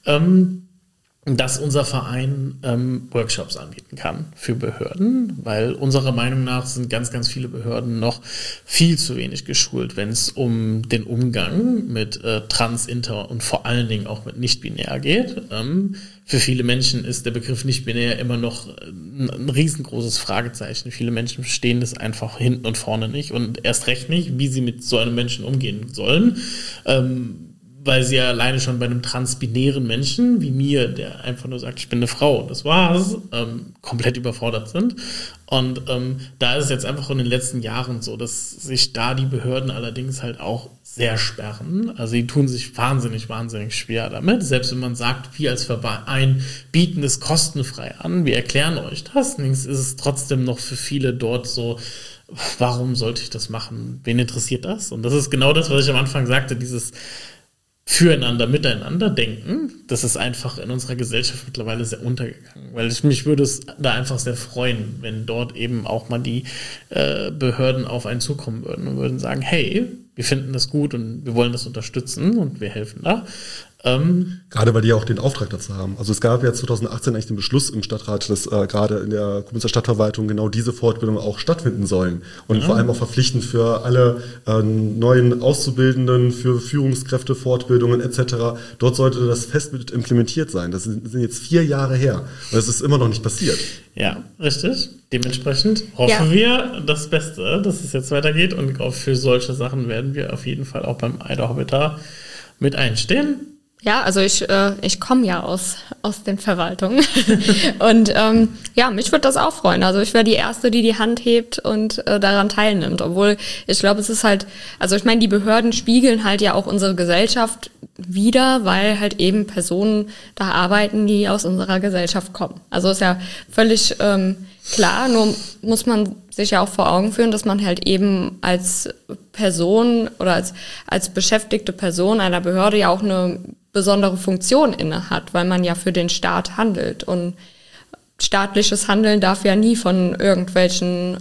dass unser Verein Workshops anbieten kann für Behörden, weil unserer Meinung nach sind ganz, ganz viele Behörden noch viel zu wenig geschult, wenn es um den Umgang mit Trans, Inter und vor allen Dingen auch mit Nicht-Binär geht. Für viele Menschen ist der Begriff Nicht-Binär immer noch ein riesengroßes Fragezeichen. Viele Menschen verstehen das einfach hinten und vorne nicht und erst recht nicht, wie sie mit so einem Menschen umgehen sollen. Weil sie ja alleine schon bei einem transbinären Menschen wie mir, der einfach nur sagt, ich bin eine Frau, das war's, komplett überfordert sind. Und da ist es jetzt einfach in den letzten Jahren so, dass sich da die Behörden allerdings halt auch sehr sperren. Also sie tun sich wahnsinnig, wahnsinnig schwer damit. Selbst wenn man sagt, wir als Verein bieten es kostenfrei an, wir erklären euch das, ist es trotzdem noch für viele dort so, warum sollte ich das machen? Wen interessiert das? Und das ist genau das, was ich am Anfang sagte, dieses Füreinander, miteinander denken, das ist einfach in unserer Gesellschaft mittlerweile sehr untergegangen, weil mich würde es da einfach sehr freuen, wenn dort eben auch mal die Behörden auf einen zukommen würden und würden sagen, hey, wir finden das gut und wir wollen das unterstützen und wir helfen da. Gerade weil die ja auch den Auftrag dazu haben. Also es gab ja 2018 eigentlich den Beschluss im Stadtrat, dass gerade in der Koblenzer Stadtverwaltung genau diese Fortbildungen auch stattfinden sollen. Und vor allem auch verpflichtend für alle neuen Auszubildenden, für Führungskräfte, Fortbildungen etc. Dort sollte das fest mit implementiert sein. Das sind jetzt 4 Jahre her. Und es ist immer noch nicht passiert. Ja, richtig. Dementsprechend hoffen wir das Beste, dass es jetzt weitergeht. Und auch für solche Sachen werden wir auf jeden Fall auch beim Eider Hobbiter mit einstehen. Ja, also ich komme ja aus den Verwaltungen und mich würde das auch freuen. Also ich wäre die Erste, die die Hand hebt und daran teilnimmt. Obwohl ich glaube, es ist halt, also ich meine, die Behörden spiegeln halt ja auch unsere Gesellschaft wider, weil halt eben Personen da arbeiten, die aus unserer Gesellschaft kommen. Also ist ja völlig klar, nur muss man sich ja auch vor Augen führen, dass man halt eben als Person oder als beschäftigte Person einer Behörde ja auch eine besondere Funktion inne hat, weil man ja für den Staat handelt. Und staatliches Handeln darf ja nie von irgendwelchen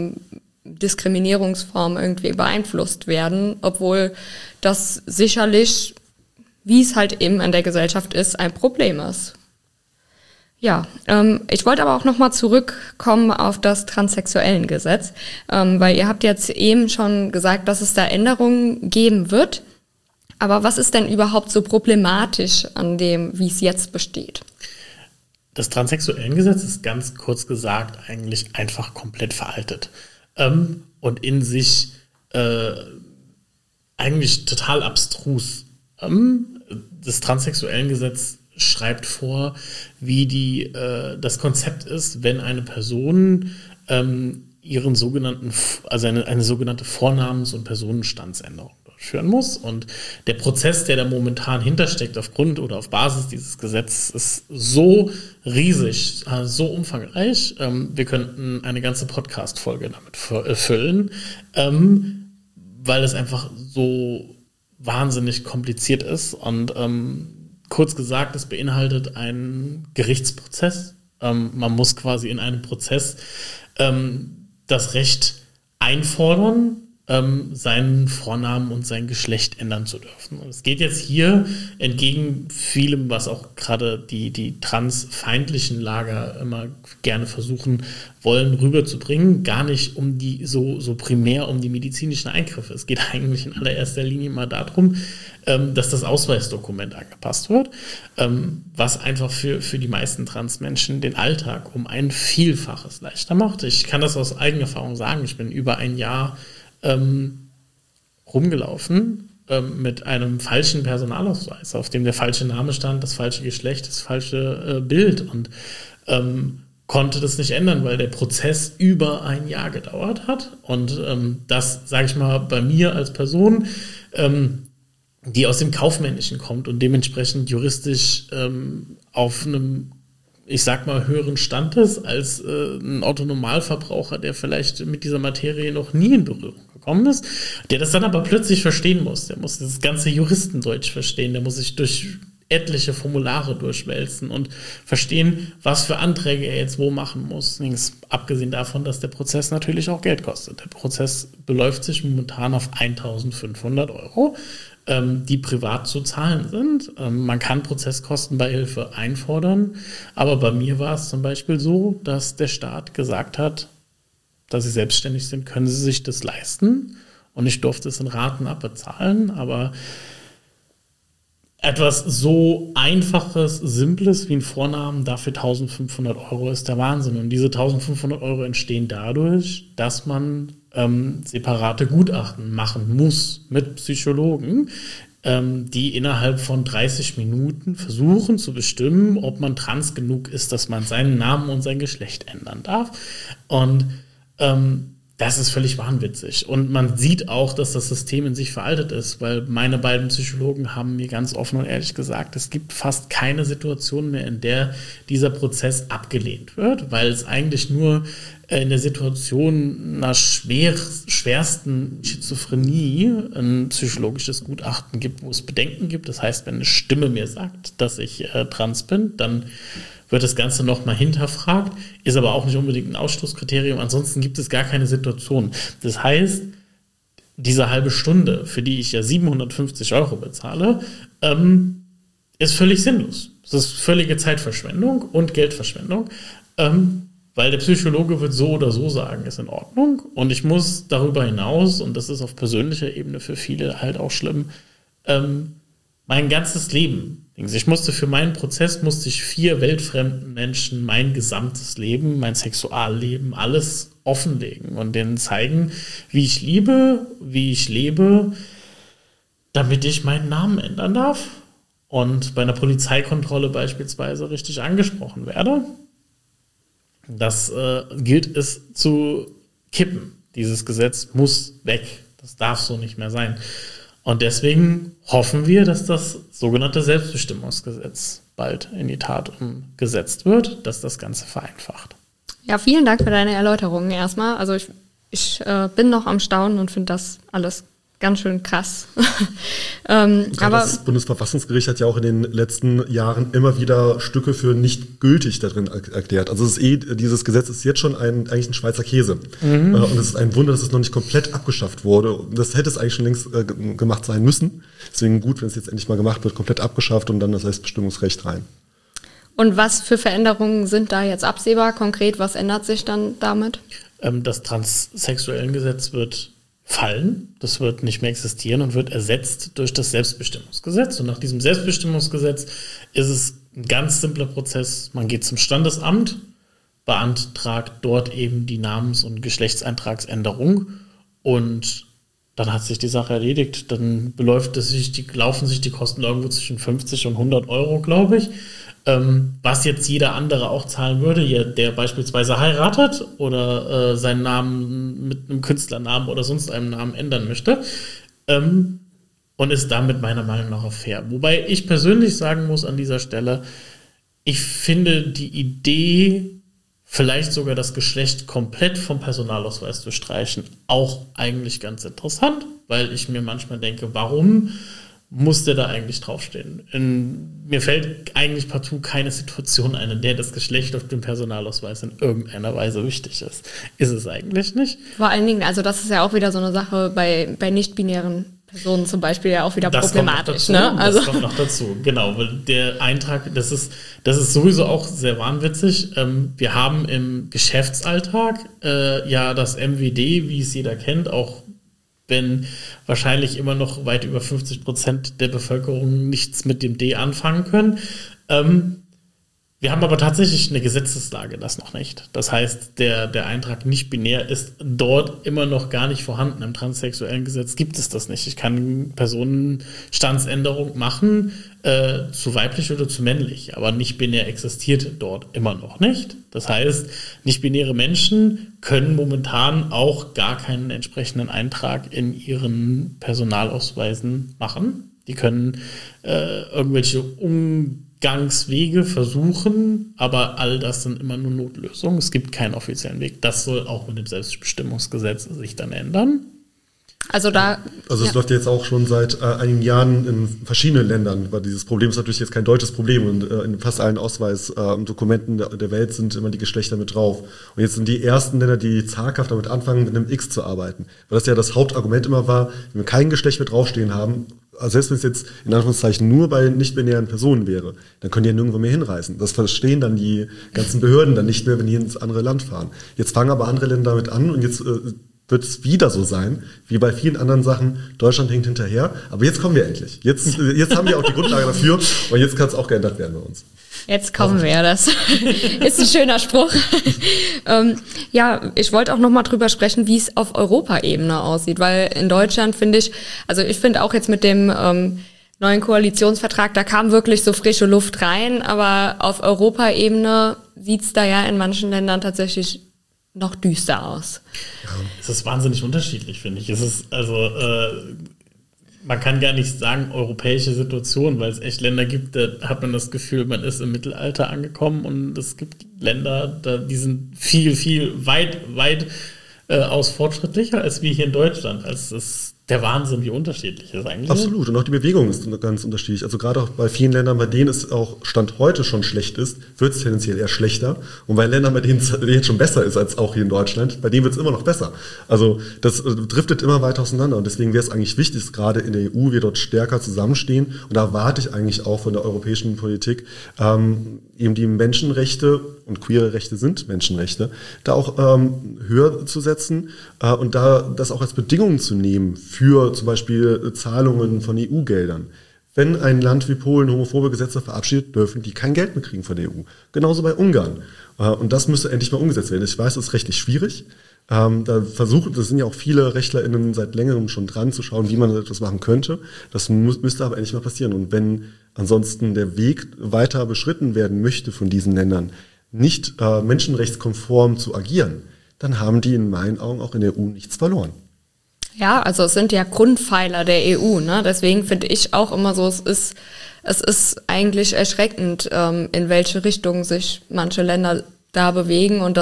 Diskriminierungsformen irgendwie beeinflusst werden, obwohl das sicherlich, wie es halt eben in der Gesellschaft ist, ein Problem ist. Ja, ich wollte aber auch nochmal zurückkommen auf das Transsexuellengesetz, weil ihr habt jetzt eben schon gesagt, dass es da Änderungen geben wird. Aber was ist denn überhaupt so problematisch an dem, wie es jetzt besteht? Das Transsexuellengesetz ist ganz kurz gesagt eigentlich einfach komplett veraltet und in sich eigentlich total abstrus. Das Transsexuellengesetz schreibt vor, wie das Konzept ist, wenn eine Person ihren sogenannten, also eine sogenannte Vornamens- und Personenstandsänderung durchführen muss. Und der Prozess, der da momentan hintersteckt, aufgrund oder auf Basis dieses Gesetzes, ist so riesig, so umfangreich. Wir könnten eine ganze Podcast-Folge damit füllen, weil es einfach so wahnsinnig kompliziert ist. Und kurz gesagt, es beinhaltet einen Gerichtsprozess. Man muss quasi in einem Prozess das Recht einfordern, seinen Vornamen und sein Geschlecht ändern zu dürfen. Und es geht jetzt hier entgegen vielem, was auch gerade die transfeindlichen Lager immer gerne versuchen wollen, rüberzubringen, gar nicht um so primär um die medizinischen Eingriffe. Es geht eigentlich in allererster Linie mal darum, dass das Ausweisdokument angepasst wird, was einfach für die meisten Transmenschen den Alltag um ein Vielfaches leichter macht. Ich kann das aus eigener Erfahrung sagen. Ich bin über ein Jahr rumgelaufen mit einem falschen Personalausweis, auf dem der falsche Name stand, das falsche Geschlecht, das falsche Bild und konnte das nicht ändern, weil der Prozess über ein Jahr gedauert hat. Und das, sage ich mal, bei mir als Person, die aus dem Kaufmännischen kommt und dementsprechend juristisch auf einem, ich sag mal, höheren Stand ist als ein Autonormalverbraucher, der vielleicht mit dieser Materie noch nie in Berührung gekommen gekommen ist, der das dann aber plötzlich verstehen muss. Der muss das ganze Juristendeutsch verstehen, der muss sich durch etliche Formulare durchwälzen und verstehen, was für Anträge er jetzt wo machen muss. Abgesehen davon, dass der Prozess natürlich auch Geld kostet. Der Prozess beläuft sich momentan auf 1.500 €, die privat zu zahlen sind. Man kann Prozesskostenbeihilfe einfordern, aber bei mir war es zum Beispiel so, dass der Staat gesagt hat, da sie selbstständig sind, können sie sich das leisten und ich durfte es in Raten abbezahlen, aber etwas so Einfaches, Simples wie ein Vornamen dafür 1.500 € ist der Wahnsinn. Und diese 1.500 € entstehen dadurch, dass man separate Gutachten machen muss mit Psychologen, die innerhalb von 30 Minuten versuchen zu bestimmen, ob man trans genug ist, dass man seinen Namen und sein Geschlecht ändern darf. Und das ist völlig wahnwitzig. Und man sieht auch, dass das System in sich veraltet ist, weil meine beiden Psychologen haben mir ganz offen und ehrlich gesagt, es gibt fast keine Situation mehr, in der dieser Prozess abgelehnt wird, weil es eigentlich nur in der Situation einer schwersten Schizophrenie ein psychologisches Gutachten gibt, wo es Bedenken gibt. Das heißt, wenn eine Stimme mir sagt, dass ich trans bin, dann wird das Ganze nochmal hinterfragt, ist aber auch nicht unbedingt ein Ausschlusskriterium. Ansonsten gibt es gar keine Situation. Das heißt, diese halbe Stunde, für die ich ja 750 € bezahle, ist völlig sinnlos. Das ist völlige Zeitverschwendung und Geldverschwendung, weil der Psychologe wird so oder so sagen, ist in Ordnung. Und ich muss darüber hinaus, und das ist auf persönlicher Ebene für viele halt auch schlimm, mein ganzes Leben. Ich musste für meinen Prozess 4 weltfremden Menschen mein gesamtes Leben, mein Sexualleben, alles offenlegen und denen zeigen, wie ich liebe, wie ich lebe, damit ich meinen Namen ändern darf und bei einer Polizeikontrolle beispielsweise richtig angesprochen werde. Das gilt es zu kippen. Dieses Gesetz muss weg. Das darf so nicht mehr sein. Und deswegen hoffen wir, dass das sogenannte Selbstbestimmungsgesetz bald in die Tat umgesetzt wird, dass das Ganze vereinfacht. Ja, vielen Dank für deine Erläuterungen erstmal. Also ich bin noch am Staunen und finde das alles ganz schön krass. Aber das Bundesverfassungsgericht hat ja auch in den letzten Jahren immer wieder Stücke für nicht gültig darin erklärt. Also dieses Gesetz ist jetzt schon eigentlich ein Schweizer Käse. Und es ist ein Wunder, dass es noch nicht komplett abgeschafft wurde. Das hätte es eigentlich schon längst gemacht sein müssen. Deswegen gut, wenn es jetzt endlich mal gemacht wird, komplett abgeschafft und dann das Selbstbestimmungsrecht rein. Und was für Veränderungen sind da jetzt absehbar? Konkret, was ändert sich dann damit? Das Transsexuellengesetz wird fallen. Das wird nicht mehr existieren und wird ersetzt durch das Selbstbestimmungsgesetz. Und nach diesem Selbstbestimmungsgesetz ist es ein ganz simpler Prozess. Man geht zum Standesamt, beantragt dort eben die Namens- und Geschlechtseintragsänderung und dann hat sich die Sache erledigt. Dann laufen sich die Kosten irgendwo zwischen 50 und 100 €, glaube ich. Was jetzt jeder andere auch zahlen würde, der beispielsweise heiratet oder seinen Namen mit einem Künstlernamen oder sonst einem Namen ändern möchte, und ist damit meiner Meinung nach auch fair. Wobei ich persönlich sagen muss an dieser Stelle, ich finde die Idee, vielleicht sogar das Geschlecht komplett vom Personalausweis zu streichen, auch eigentlich ganz interessant, weil ich mir manchmal denke, warum muss der da eigentlich draufstehen? Mir fällt eigentlich partout keine Situation ein, in der das Geschlecht auf dem Personalausweis in irgendeiner Weise wichtig ist. Ist es eigentlich nicht. Vor allen Dingen, also das ist ja auch wieder so eine Sache bei nicht-binären Personen zum Beispiel ja auch wieder problematisch. Das kommt noch dazu, genau. Weil der Eintrag, das ist sowieso auch sehr wahnwitzig. Wir haben im Geschäftsalltag ja das MWD, wie es jeder kennt, auch wenn wahrscheinlich immer noch weit über 50% der Bevölkerung nichts mit dem D anfangen können. Wir haben aber tatsächlich eine Gesetzeslage, das noch nicht. Das heißt, der Eintrag nicht binär ist dort immer noch gar nicht vorhanden. Im transsexuellen Gesetz gibt es das nicht. Ich kann Personenstandsänderung machen, zu weiblich oder zu männlich, aber nicht binär existiert dort immer noch nicht. Das heißt, nicht-binäre Menschen können momentan auch gar keinen entsprechenden Eintrag in ihren Personalausweisen machen. Die können irgendwelche Umgangswege versuchen, aber all das sind immer nur Notlösungen. Es gibt keinen offiziellen Weg. Das soll auch mit dem Selbstbestimmungsgesetz sich dann ändern. Also es läuft jetzt auch schon seit einigen Jahren in verschiedenen Ländern, weil dieses Problem ist natürlich jetzt kein deutsches Problem und in fast allen Ausweisdokumenten der Welt sind immer die Geschlechter mit drauf. Und jetzt sind die ersten Länder, die zaghaft damit anfangen, mit einem X zu arbeiten. Weil das ja das Hauptargument immer war, wenn wir kein Geschlecht mit draufstehen haben, also selbst wenn es jetzt in Anführungszeichen nur bei nicht-binären Personen wäre, dann können die ja nirgendwo mehr hinreisen. Das verstehen dann die ganzen Behörden dann nicht mehr, wenn die ins andere Land fahren. Jetzt fangen aber andere Länder damit an und jetzt wird es wieder so sein, wie bei vielen anderen Sachen. Deutschland hängt hinterher, aber jetzt kommen wir endlich. Jetzt haben wir auch die Grundlage dafür und jetzt kann es auch geändert werden bei uns. Jetzt kommen wir, das ist ein schöner Spruch. Ich wollte auch noch mal drüber sprechen, wie es auf Europaebene aussieht, weil in Deutschland finde ich auch jetzt mit dem neuen Koalitionsvertrag, da kam wirklich so frische Luft rein, aber auf Europaebene sieht's da ja in manchen Ländern tatsächlich noch düster aus. Ja. Es ist wahnsinnig unterschiedlich, finde ich. Es ist man kann gar nicht sagen europäische Situation, weil es echt Länder gibt, da hat man das Gefühl, man ist im Mittelalter angekommen und es gibt Länder, die sind viel weit aus fortschrittlicher als wir hier in Deutschland. Also es ist der Wahnsinn, wie unterschiedlich es eigentlich ist. Absolut. Und auch die Bewegung ist ganz unterschiedlich. Also gerade auch bei vielen Ländern, bei denen es auch Stand heute schon schlecht ist, wird es tendenziell eher schlechter. Und bei Ländern, bei denen es jetzt schon besser ist als auch hier in Deutschland, bei denen wird es immer noch besser. Also das driftet immer weiter auseinander. Und deswegen wäre es eigentlich wichtig, dass gerade in der EU wir dort stärker zusammenstehen. Und da erwarte ich eigentlich auch von der europäischen Politik, eben die Menschenrechte und queere Rechte sind Menschenrechte, da auch höher zu setzen und da das auch als Bedingung zu nehmen für zum Beispiel Zahlungen von EU-Geldern. Wenn ein Land wie Polen homophobe Gesetze verabschiedet, dürfen die kein Geld mehr kriegen von der EU. Genauso bei Ungarn. Und das müsste endlich mal umgesetzt werden. Ich weiß, das ist rechtlich schwierig. Das sind ja auch viele RechtlerInnen seit längerem schon dran, zu schauen, wie man das machen könnte. Das müsste aber endlich mal passieren. Und wenn ansonsten der Weg weiter beschritten werden möchte von diesen Ländern, nicht menschenrechtskonform zu agieren, dann haben die in meinen Augen auch in der EU nichts verloren. Ja, also es sind ja Grundpfeiler der EU, ne? Deswegen finde ich auch immer so, es ist eigentlich erschreckend, in welche Richtung sich manche Länder da bewegen und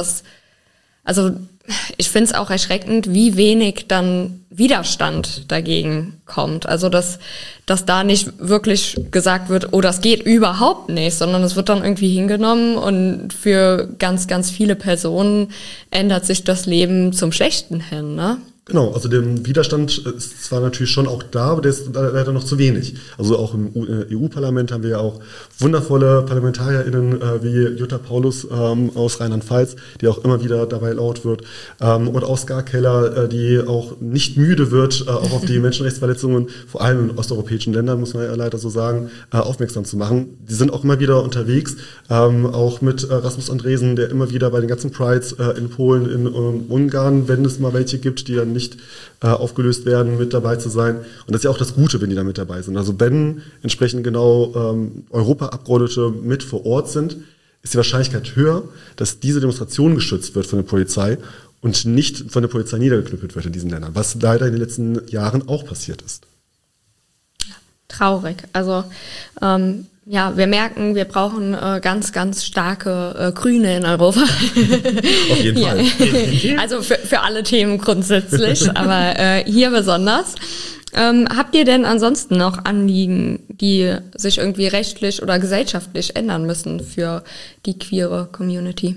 ich finde es auch erschreckend, wie wenig dann Widerstand dagegen kommt. Also dass da nicht wirklich gesagt wird, oh, das geht überhaupt nicht, sondern es wird dann irgendwie hingenommen und für ganz, ganz viele Personen ändert sich das Leben zum Schlechten hin, ne? Genau, also der Widerstand ist zwar natürlich schon auch da, aber der ist leider noch zu wenig. Also auch im EU-Parlament haben wir ja auch wundervolle ParlamentarierInnen wie Jutta Paulus aus Rheinland-Pfalz, die auch immer wieder dabei laut wird, und Oskar Keller, die auch nicht müde wird, auch auf die Menschenrechtsverletzungen, vor allem in osteuropäischen Ländern, muss man ja leider so sagen, aufmerksam zu machen. Die sind auch immer wieder unterwegs, auch mit Rasmus Andresen, der immer wieder bei den ganzen Prides in Polen, in Ungarn, wenn es mal welche gibt, die dann nicht aufgelöst werden, mit dabei zu sein. Und das ist ja auch das Gute, wenn die da mit dabei sind. Also wenn entsprechend genau Europaabgeordnete mit vor Ort sind, ist die Wahrscheinlichkeit höher, dass diese Demonstration geschützt wird von der Polizei und nicht von der Polizei niedergeknüppelt wird in diesen Ländern, was leider in den letzten Jahren auch passiert ist. Traurig. Also wir merken, wir brauchen ganz, ganz starke Grüne in Europa. Auf jeden Fall. Ja. Also für alle Themen grundsätzlich, aber hier besonders. Habt ihr denn ansonsten noch Anliegen, die sich irgendwie rechtlich oder gesellschaftlich ändern müssen für die queere Community?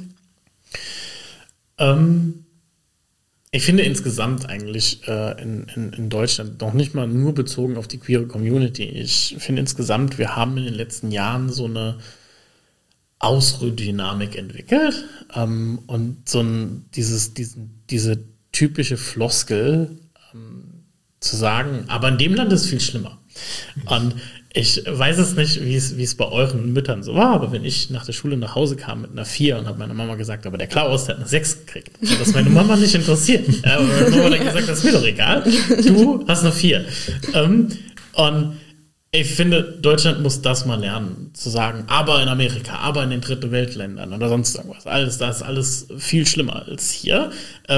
Ich finde insgesamt eigentlich in Deutschland noch nicht mal nur bezogen auf die queere Community. Ich finde insgesamt, wir haben in den letzten Jahren so eine Ausrührdynamik entwickelt und diese typische Floskel zu sagen, aber in dem Land ist es viel schlimmer. Und ich weiß es nicht, wie es bei euren Müttern so war, aber wenn ich nach der Schule nach Hause kam mit einer 4 und habe meiner Mama gesagt, aber der Klaus, der hat eine 6 gekriegt. Und das meine Mama nicht interessiert. Ja, aber meine Mama hat gesagt, das ist mir doch egal. Du hast eine 4. Und ich finde, Deutschland muss das mal lernen, zu sagen, aber in Amerika, aber in den Dritte Weltländern oder sonst irgendwas. Da ist alles viel schlimmer als hier.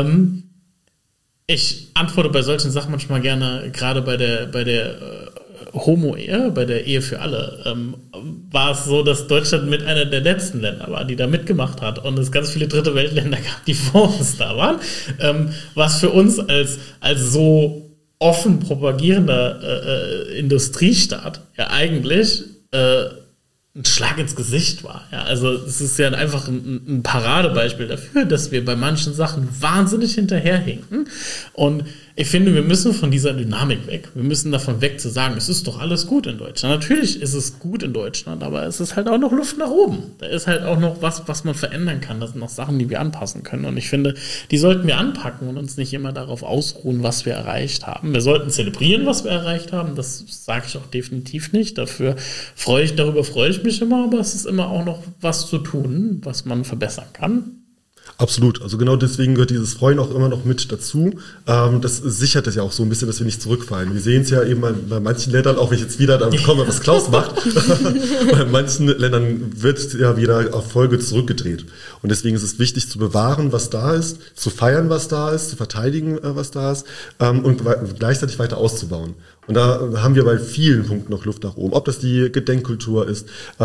Ich antworte bei solchen Sachen manchmal gerne, gerade bei der Homo-Ehe, bei der Ehe für alle, war es so, dass Deutschland mit einer der letzten Länder war, die da mitgemacht hat und es ganz viele dritte Weltländer gab, die vor uns da waren, was für uns als so offen propagierender Industriestaat ja eigentlich ein Schlag ins Gesicht war. Ja, also es ist ja einfach ein Paradebeispiel dafür, dass wir bei manchen Sachen wahnsinnig hinterherhinken. Und ich finde, wir müssen von dieser Dynamik weg. Wir müssen davon weg zu sagen, es ist doch alles gut in Deutschland. Natürlich ist es gut in Deutschland, aber es ist halt auch noch Luft nach oben. Da ist halt auch noch was man verändern kann. Das sind noch Sachen, die wir anpassen können. Und ich finde, die sollten wir anpacken und uns nicht immer darauf ausruhen, was wir erreicht haben. Wir sollten zelebrieren, was wir erreicht haben. Das sage ich auch definitiv nicht. Darüber freue ich mich immer, aber es ist immer auch noch was zu tun, was man verbessern kann. Absolut. Also genau deswegen gehört dieses Freuen auch immer noch mit dazu. Das sichert es ja auch so ein bisschen, dass wir nicht zurückfallen. Wir sehen es ja eben bei manchen Ländern, auch wenn ich jetzt wieder damit komme, was Klaus macht, bei manchen Ländern wird ja wieder auf Folge zurückgedreht. Und deswegen ist es wichtig zu bewahren, was da ist, zu feiern, was da ist, zu verteidigen, was da ist und gleichzeitig weiter auszubauen. Und da haben wir bei vielen Punkten noch Luft nach oben. Ob das die Gedenkkultur ist,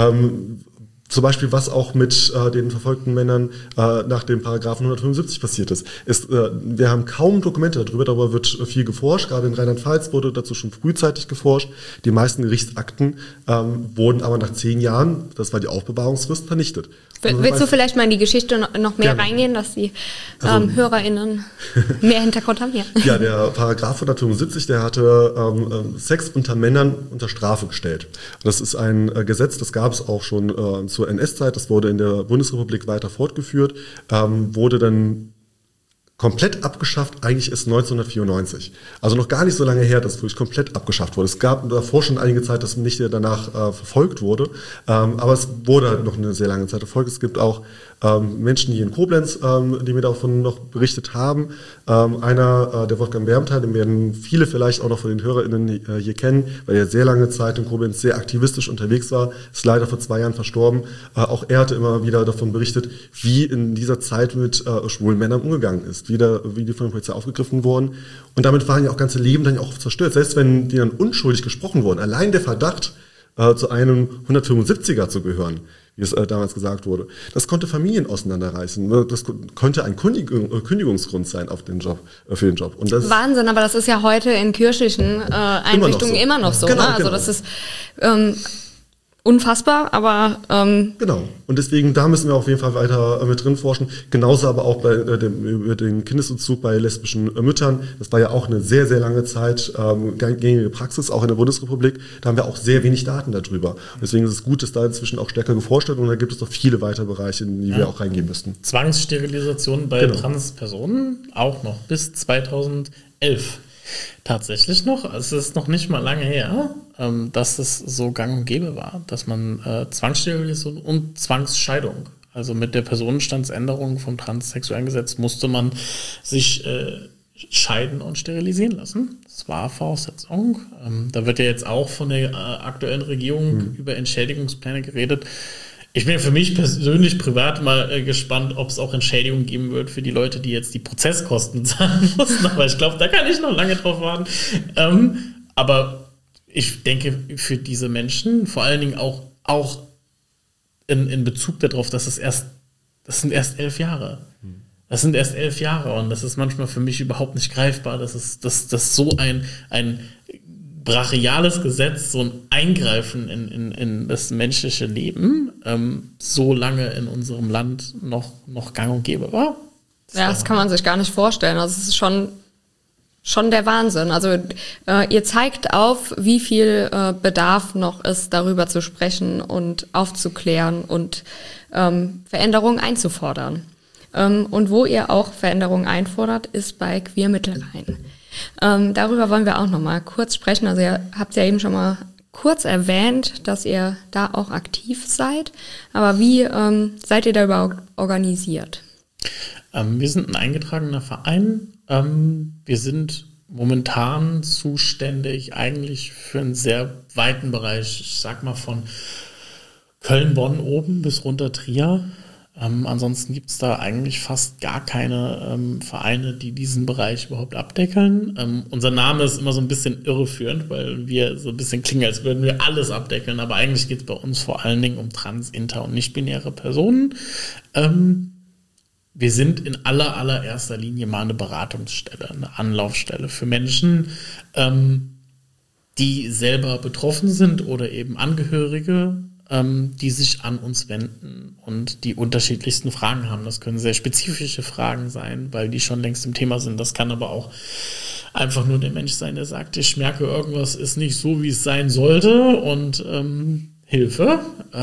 zum Beispiel, was auch mit den verfolgten Männern nach dem Paragraphen 175 passiert ist. Wir haben kaum Dokumente darüber wird viel geforscht. Gerade in Rheinland-Pfalz wurde dazu schon frühzeitig geforscht. Die meisten Gerichtsakten wurden aber nach 10 Jahren, das war die Aufbewahrungsfrist, vernichtet. Willst du vielleicht mal in die Geschichte noch mehr reingehen, dass die HörerInnen mehr Hintergrund haben? Ja. Ja, der Paragraph 175, der hatte Sex unter Männern unter Strafe gestellt. Das ist ein Gesetz, das gab es auch schon zur NS-Zeit, das wurde in der Bundesrepublik weiter fortgeführt, wurde dann komplett abgeschafft, eigentlich ist 1994. Also noch gar nicht so lange her, dass es wirklich komplett abgeschafft wurde. Es gab davor schon einige Zeit, dass nicht danach verfolgt wurde, aber es wurde noch eine sehr lange Zeit verfolgt. Es gibt auch Menschen hier in Koblenz, die mir davon noch berichtet haben. Einer, der Wolfgang Bärmtal, den werden viele vielleicht auch noch von den HörerInnen hier kennen, weil er sehr lange Zeit in Koblenz sehr aktivistisch unterwegs war, ist leider vor 2 Jahren verstorben. Auch er hatte immer wieder davon berichtet, wie in dieser Zeit mit schwulen Männern umgegangen ist, wie die von der Polizei aufgegriffen wurden. Und damit waren ja auch ganze Leben dann ja auch zerstört. Selbst wenn die dann unschuldig gesprochen wurden, allein der Verdacht, zu einem 175er zu gehören, wie es damals gesagt wurde. Das konnte Familien auseinanderreißen. Das konnte ein Kündigungsgrund sein für den Job. Und das Wahnsinn, aber das ist ja heute in kirchlichen Einrichtungen immer noch so. Genau, ne? Also das ist unfassbar, aber genau. Und deswegen, da müssen wir auf jeden Fall weiter mit drin forschen. Genauso aber auch über den Kindesumzug bei lesbischen Müttern. Das war ja auch eine sehr, sehr lange Zeit gängige Praxis, auch in der Bundesrepublik. Da haben wir auch sehr wenig Daten darüber. Und deswegen ist es gut, dass da inzwischen auch stärker geforscht wird. Und da gibt es noch viele weitere Bereiche, in die wir auch reingehen müssten. Zwangssterilisation bei Transpersonen auch noch bis 2011. Tatsächlich noch, es ist noch nicht mal lange her, dass es so gang und gäbe war, dass man Zwangssterilisation und Zwangsscheidung, also mit der Personenstandsänderung vom transsexuellen Gesetz musste man sich scheiden und sterilisieren lassen. Das war Voraussetzung. Da wird ja jetzt auch von der aktuellen Regierung über Entschädigungspläne geredet. Ich bin für mich persönlich privat mal gespannt, ob es auch Entschädigungen geben wird für die Leute, die jetzt die Prozesskosten zahlen mussten. Aber ich glaube, da kann ich noch lange drauf warten. Aber ich denke, für diese Menschen, vor allen Dingen auch in Bezug darauf, das sind erst 11 Jahre. Das sind erst 11 Jahre und das ist manchmal für mich überhaupt nicht greifbar. Das so ein brachiales Gesetz, so ein Eingreifen in das menschliche Leben so lange in unserem Land noch gang und gäbe war. Das kann man sich gar nicht vorstellen. Also es ist schon der Wahnsinn. Also ihr zeigt auf, wie viel Bedarf noch ist, darüber zu sprechen und aufzuklären und Veränderungen einzufordern. Und wo ihr auch Veränderungen einfordert, ist bei Queer Mittelrhein. Darüber wollen wir auch noch mal kurz sprechen. Also ihr habt ja eben schon mal kurz erwähnt, dass ihr da auch aktiv seid. Aber wie seid ihr da überhaupt organisiert? Wir sind ein eingetragener Verein. Wir sind momentan zuständig eigentlich für einen sehr weiten Bereich. Ich sag mal von Köln-Bonn oben bis runter Trier. Ansonsten gibt es da eigentlich fast gar keine Vereine, die diesen Bereich überhaupt abdeckeln. Unser Name ist immer so ein bisschen irreführend, weil wir so ein bisschen klingen, als würden wir alles abdeckeln. Aber eigentlich geht es bei uns vor allen Dingen um trans-, inter- und nicht-binäre Personen. wir sind in allererster Linie mal eine Beratungsstelle, eine Anlaufstelle für Menschen, die selber betroffen sind oder eben Angehörige, die sich an uns wenden und die unterschiedlichsten Fragen haben. Das können sehr spezifische Fragen sein, weil die schon längst im Thema sind. Das kann aber auch einfach nur der Mensch sein, der sagt, ich merke, irgendwas ist nicht so, wie es sein sollte und Hilfe.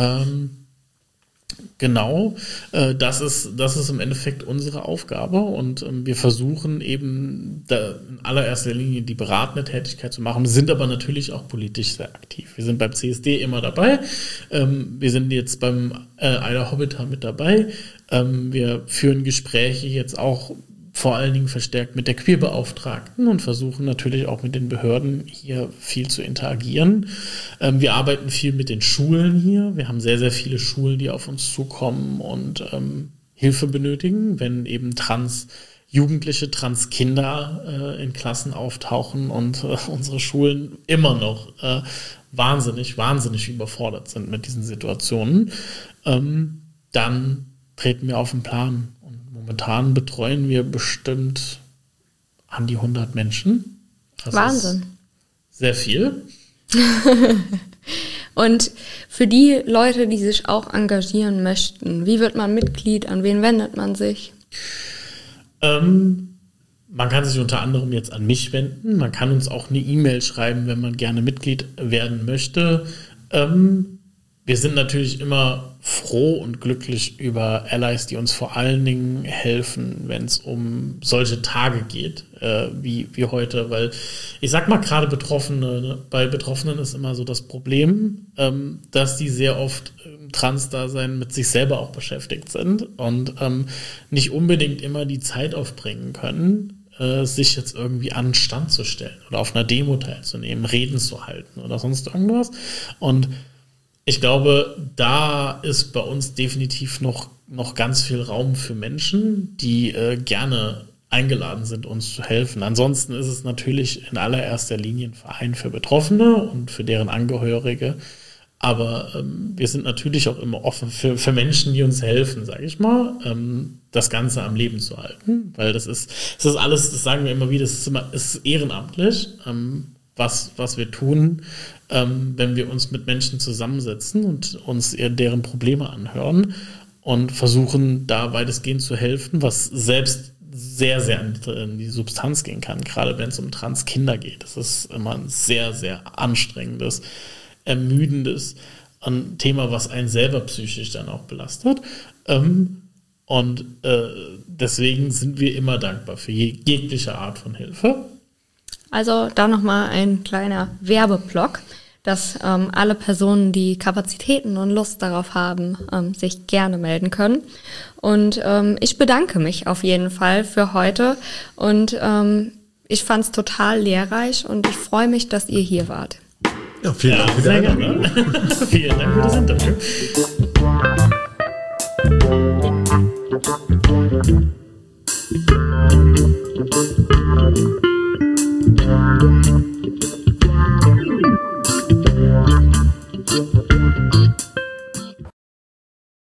Genau, das ist im Endeffekt unsere Aufgabe und wir versuchen eben da in allererster Linie die beratende Tätigkeit zu machen, sind aber natürlich auch politisch sehr aktiv. Wir sind beim CSD immer dabei, wir sind jetzt beim Eider Hobbiter mit dabei, wir führen Gespräche jetzt auch vor allen Dingen verstärkt mit der Queerbeauftragten und versuchen natürlich auch mit den Behörden hier viel zu interagieren. Wir arbeiten viel mit den Schulen hier. Wir haben sehr, sehr viele Schulen, die auf uns zukommen und Hilfe benötigen, wenn eben Trans-Jugendliche, Trans-Kinder in Klassen auftauchen und unsere Schulen immer noch wahnsinnig überfordert sind mit diesen Situationen. Dann treten wir auf den Plan. Momentan betreuen wir bestimmt an die 100 Menschen. Das Wahnsinn. Sehr viel. Und für die Leute, die sich auch engagieren möchten, wie wird man Mitglied? An wen wendet man sich? Man kann sich unter anderem jetzt an mich wenden. Man kann uns auch eine E-Mail schreiben, wenn man gerne Mitglied werden möchte. Wir sind natürlich immer froh und glücklich über Allies, die uns vor allen Dingen helfen, wenn es um solche Tage geht, wie heute. Weil ich sag mal, gerade Betroffene, ne? Bei Betroffenen ist immer so das Problem, dass die sehr oft im Trans-Dasein mit sich selber auch beschäftigt sind und nicht unbedingt immer die Zeit aufbringen können, sich jetzt irgendwie an den Stand zu stellen oder auf einer Demo teilzunehmen, Reden zu halten oder sonst irgendwas. Und ich glaube, da ist bei uns definitiv noch ganz viel Raum für Menschen, die gerne eingeladen sind, uns zu helfen. Ansonsten ist es natürlich in allererster Linie ein Verein für Betroffene und für deren Angehörige. Aber wir sind natürlich auch immer offen für Menschen, die uns helfen, sage ich mal, das Ganze am Leben zu halten. Weil das ist alles, das sagen wir immer wieder, es ist ehrenamtlich, was wir tun, wenn wir uns mit Menschen zusammensetzen und uns deren Probleme anhören und versuchen, da weitestgehend zu helfen, was selbst sehr, sehr in die Substanz gehen kann, gerade wenn es um Trans-Kinder geht. Das ist immer ein sehr, sehr anstrengendes, ermüdendes Thema, was einen selber psychisch dann auch belastet. Und deswegen sind wir immer dankbar für jegliche Art von Hilfe. Also da nochmal ein kleiner Werbeblock, dass alle Personen, die Kapazitäten und Lust darauf haben, sich gerne melden können. Und ich bedanke mich auf jeden Fall für heute und ich fand es total lehrreich und ich freue mich, dass ihr hier wart. Ja, vielen Dank für die Einladung. Vielen Dank für das Interview.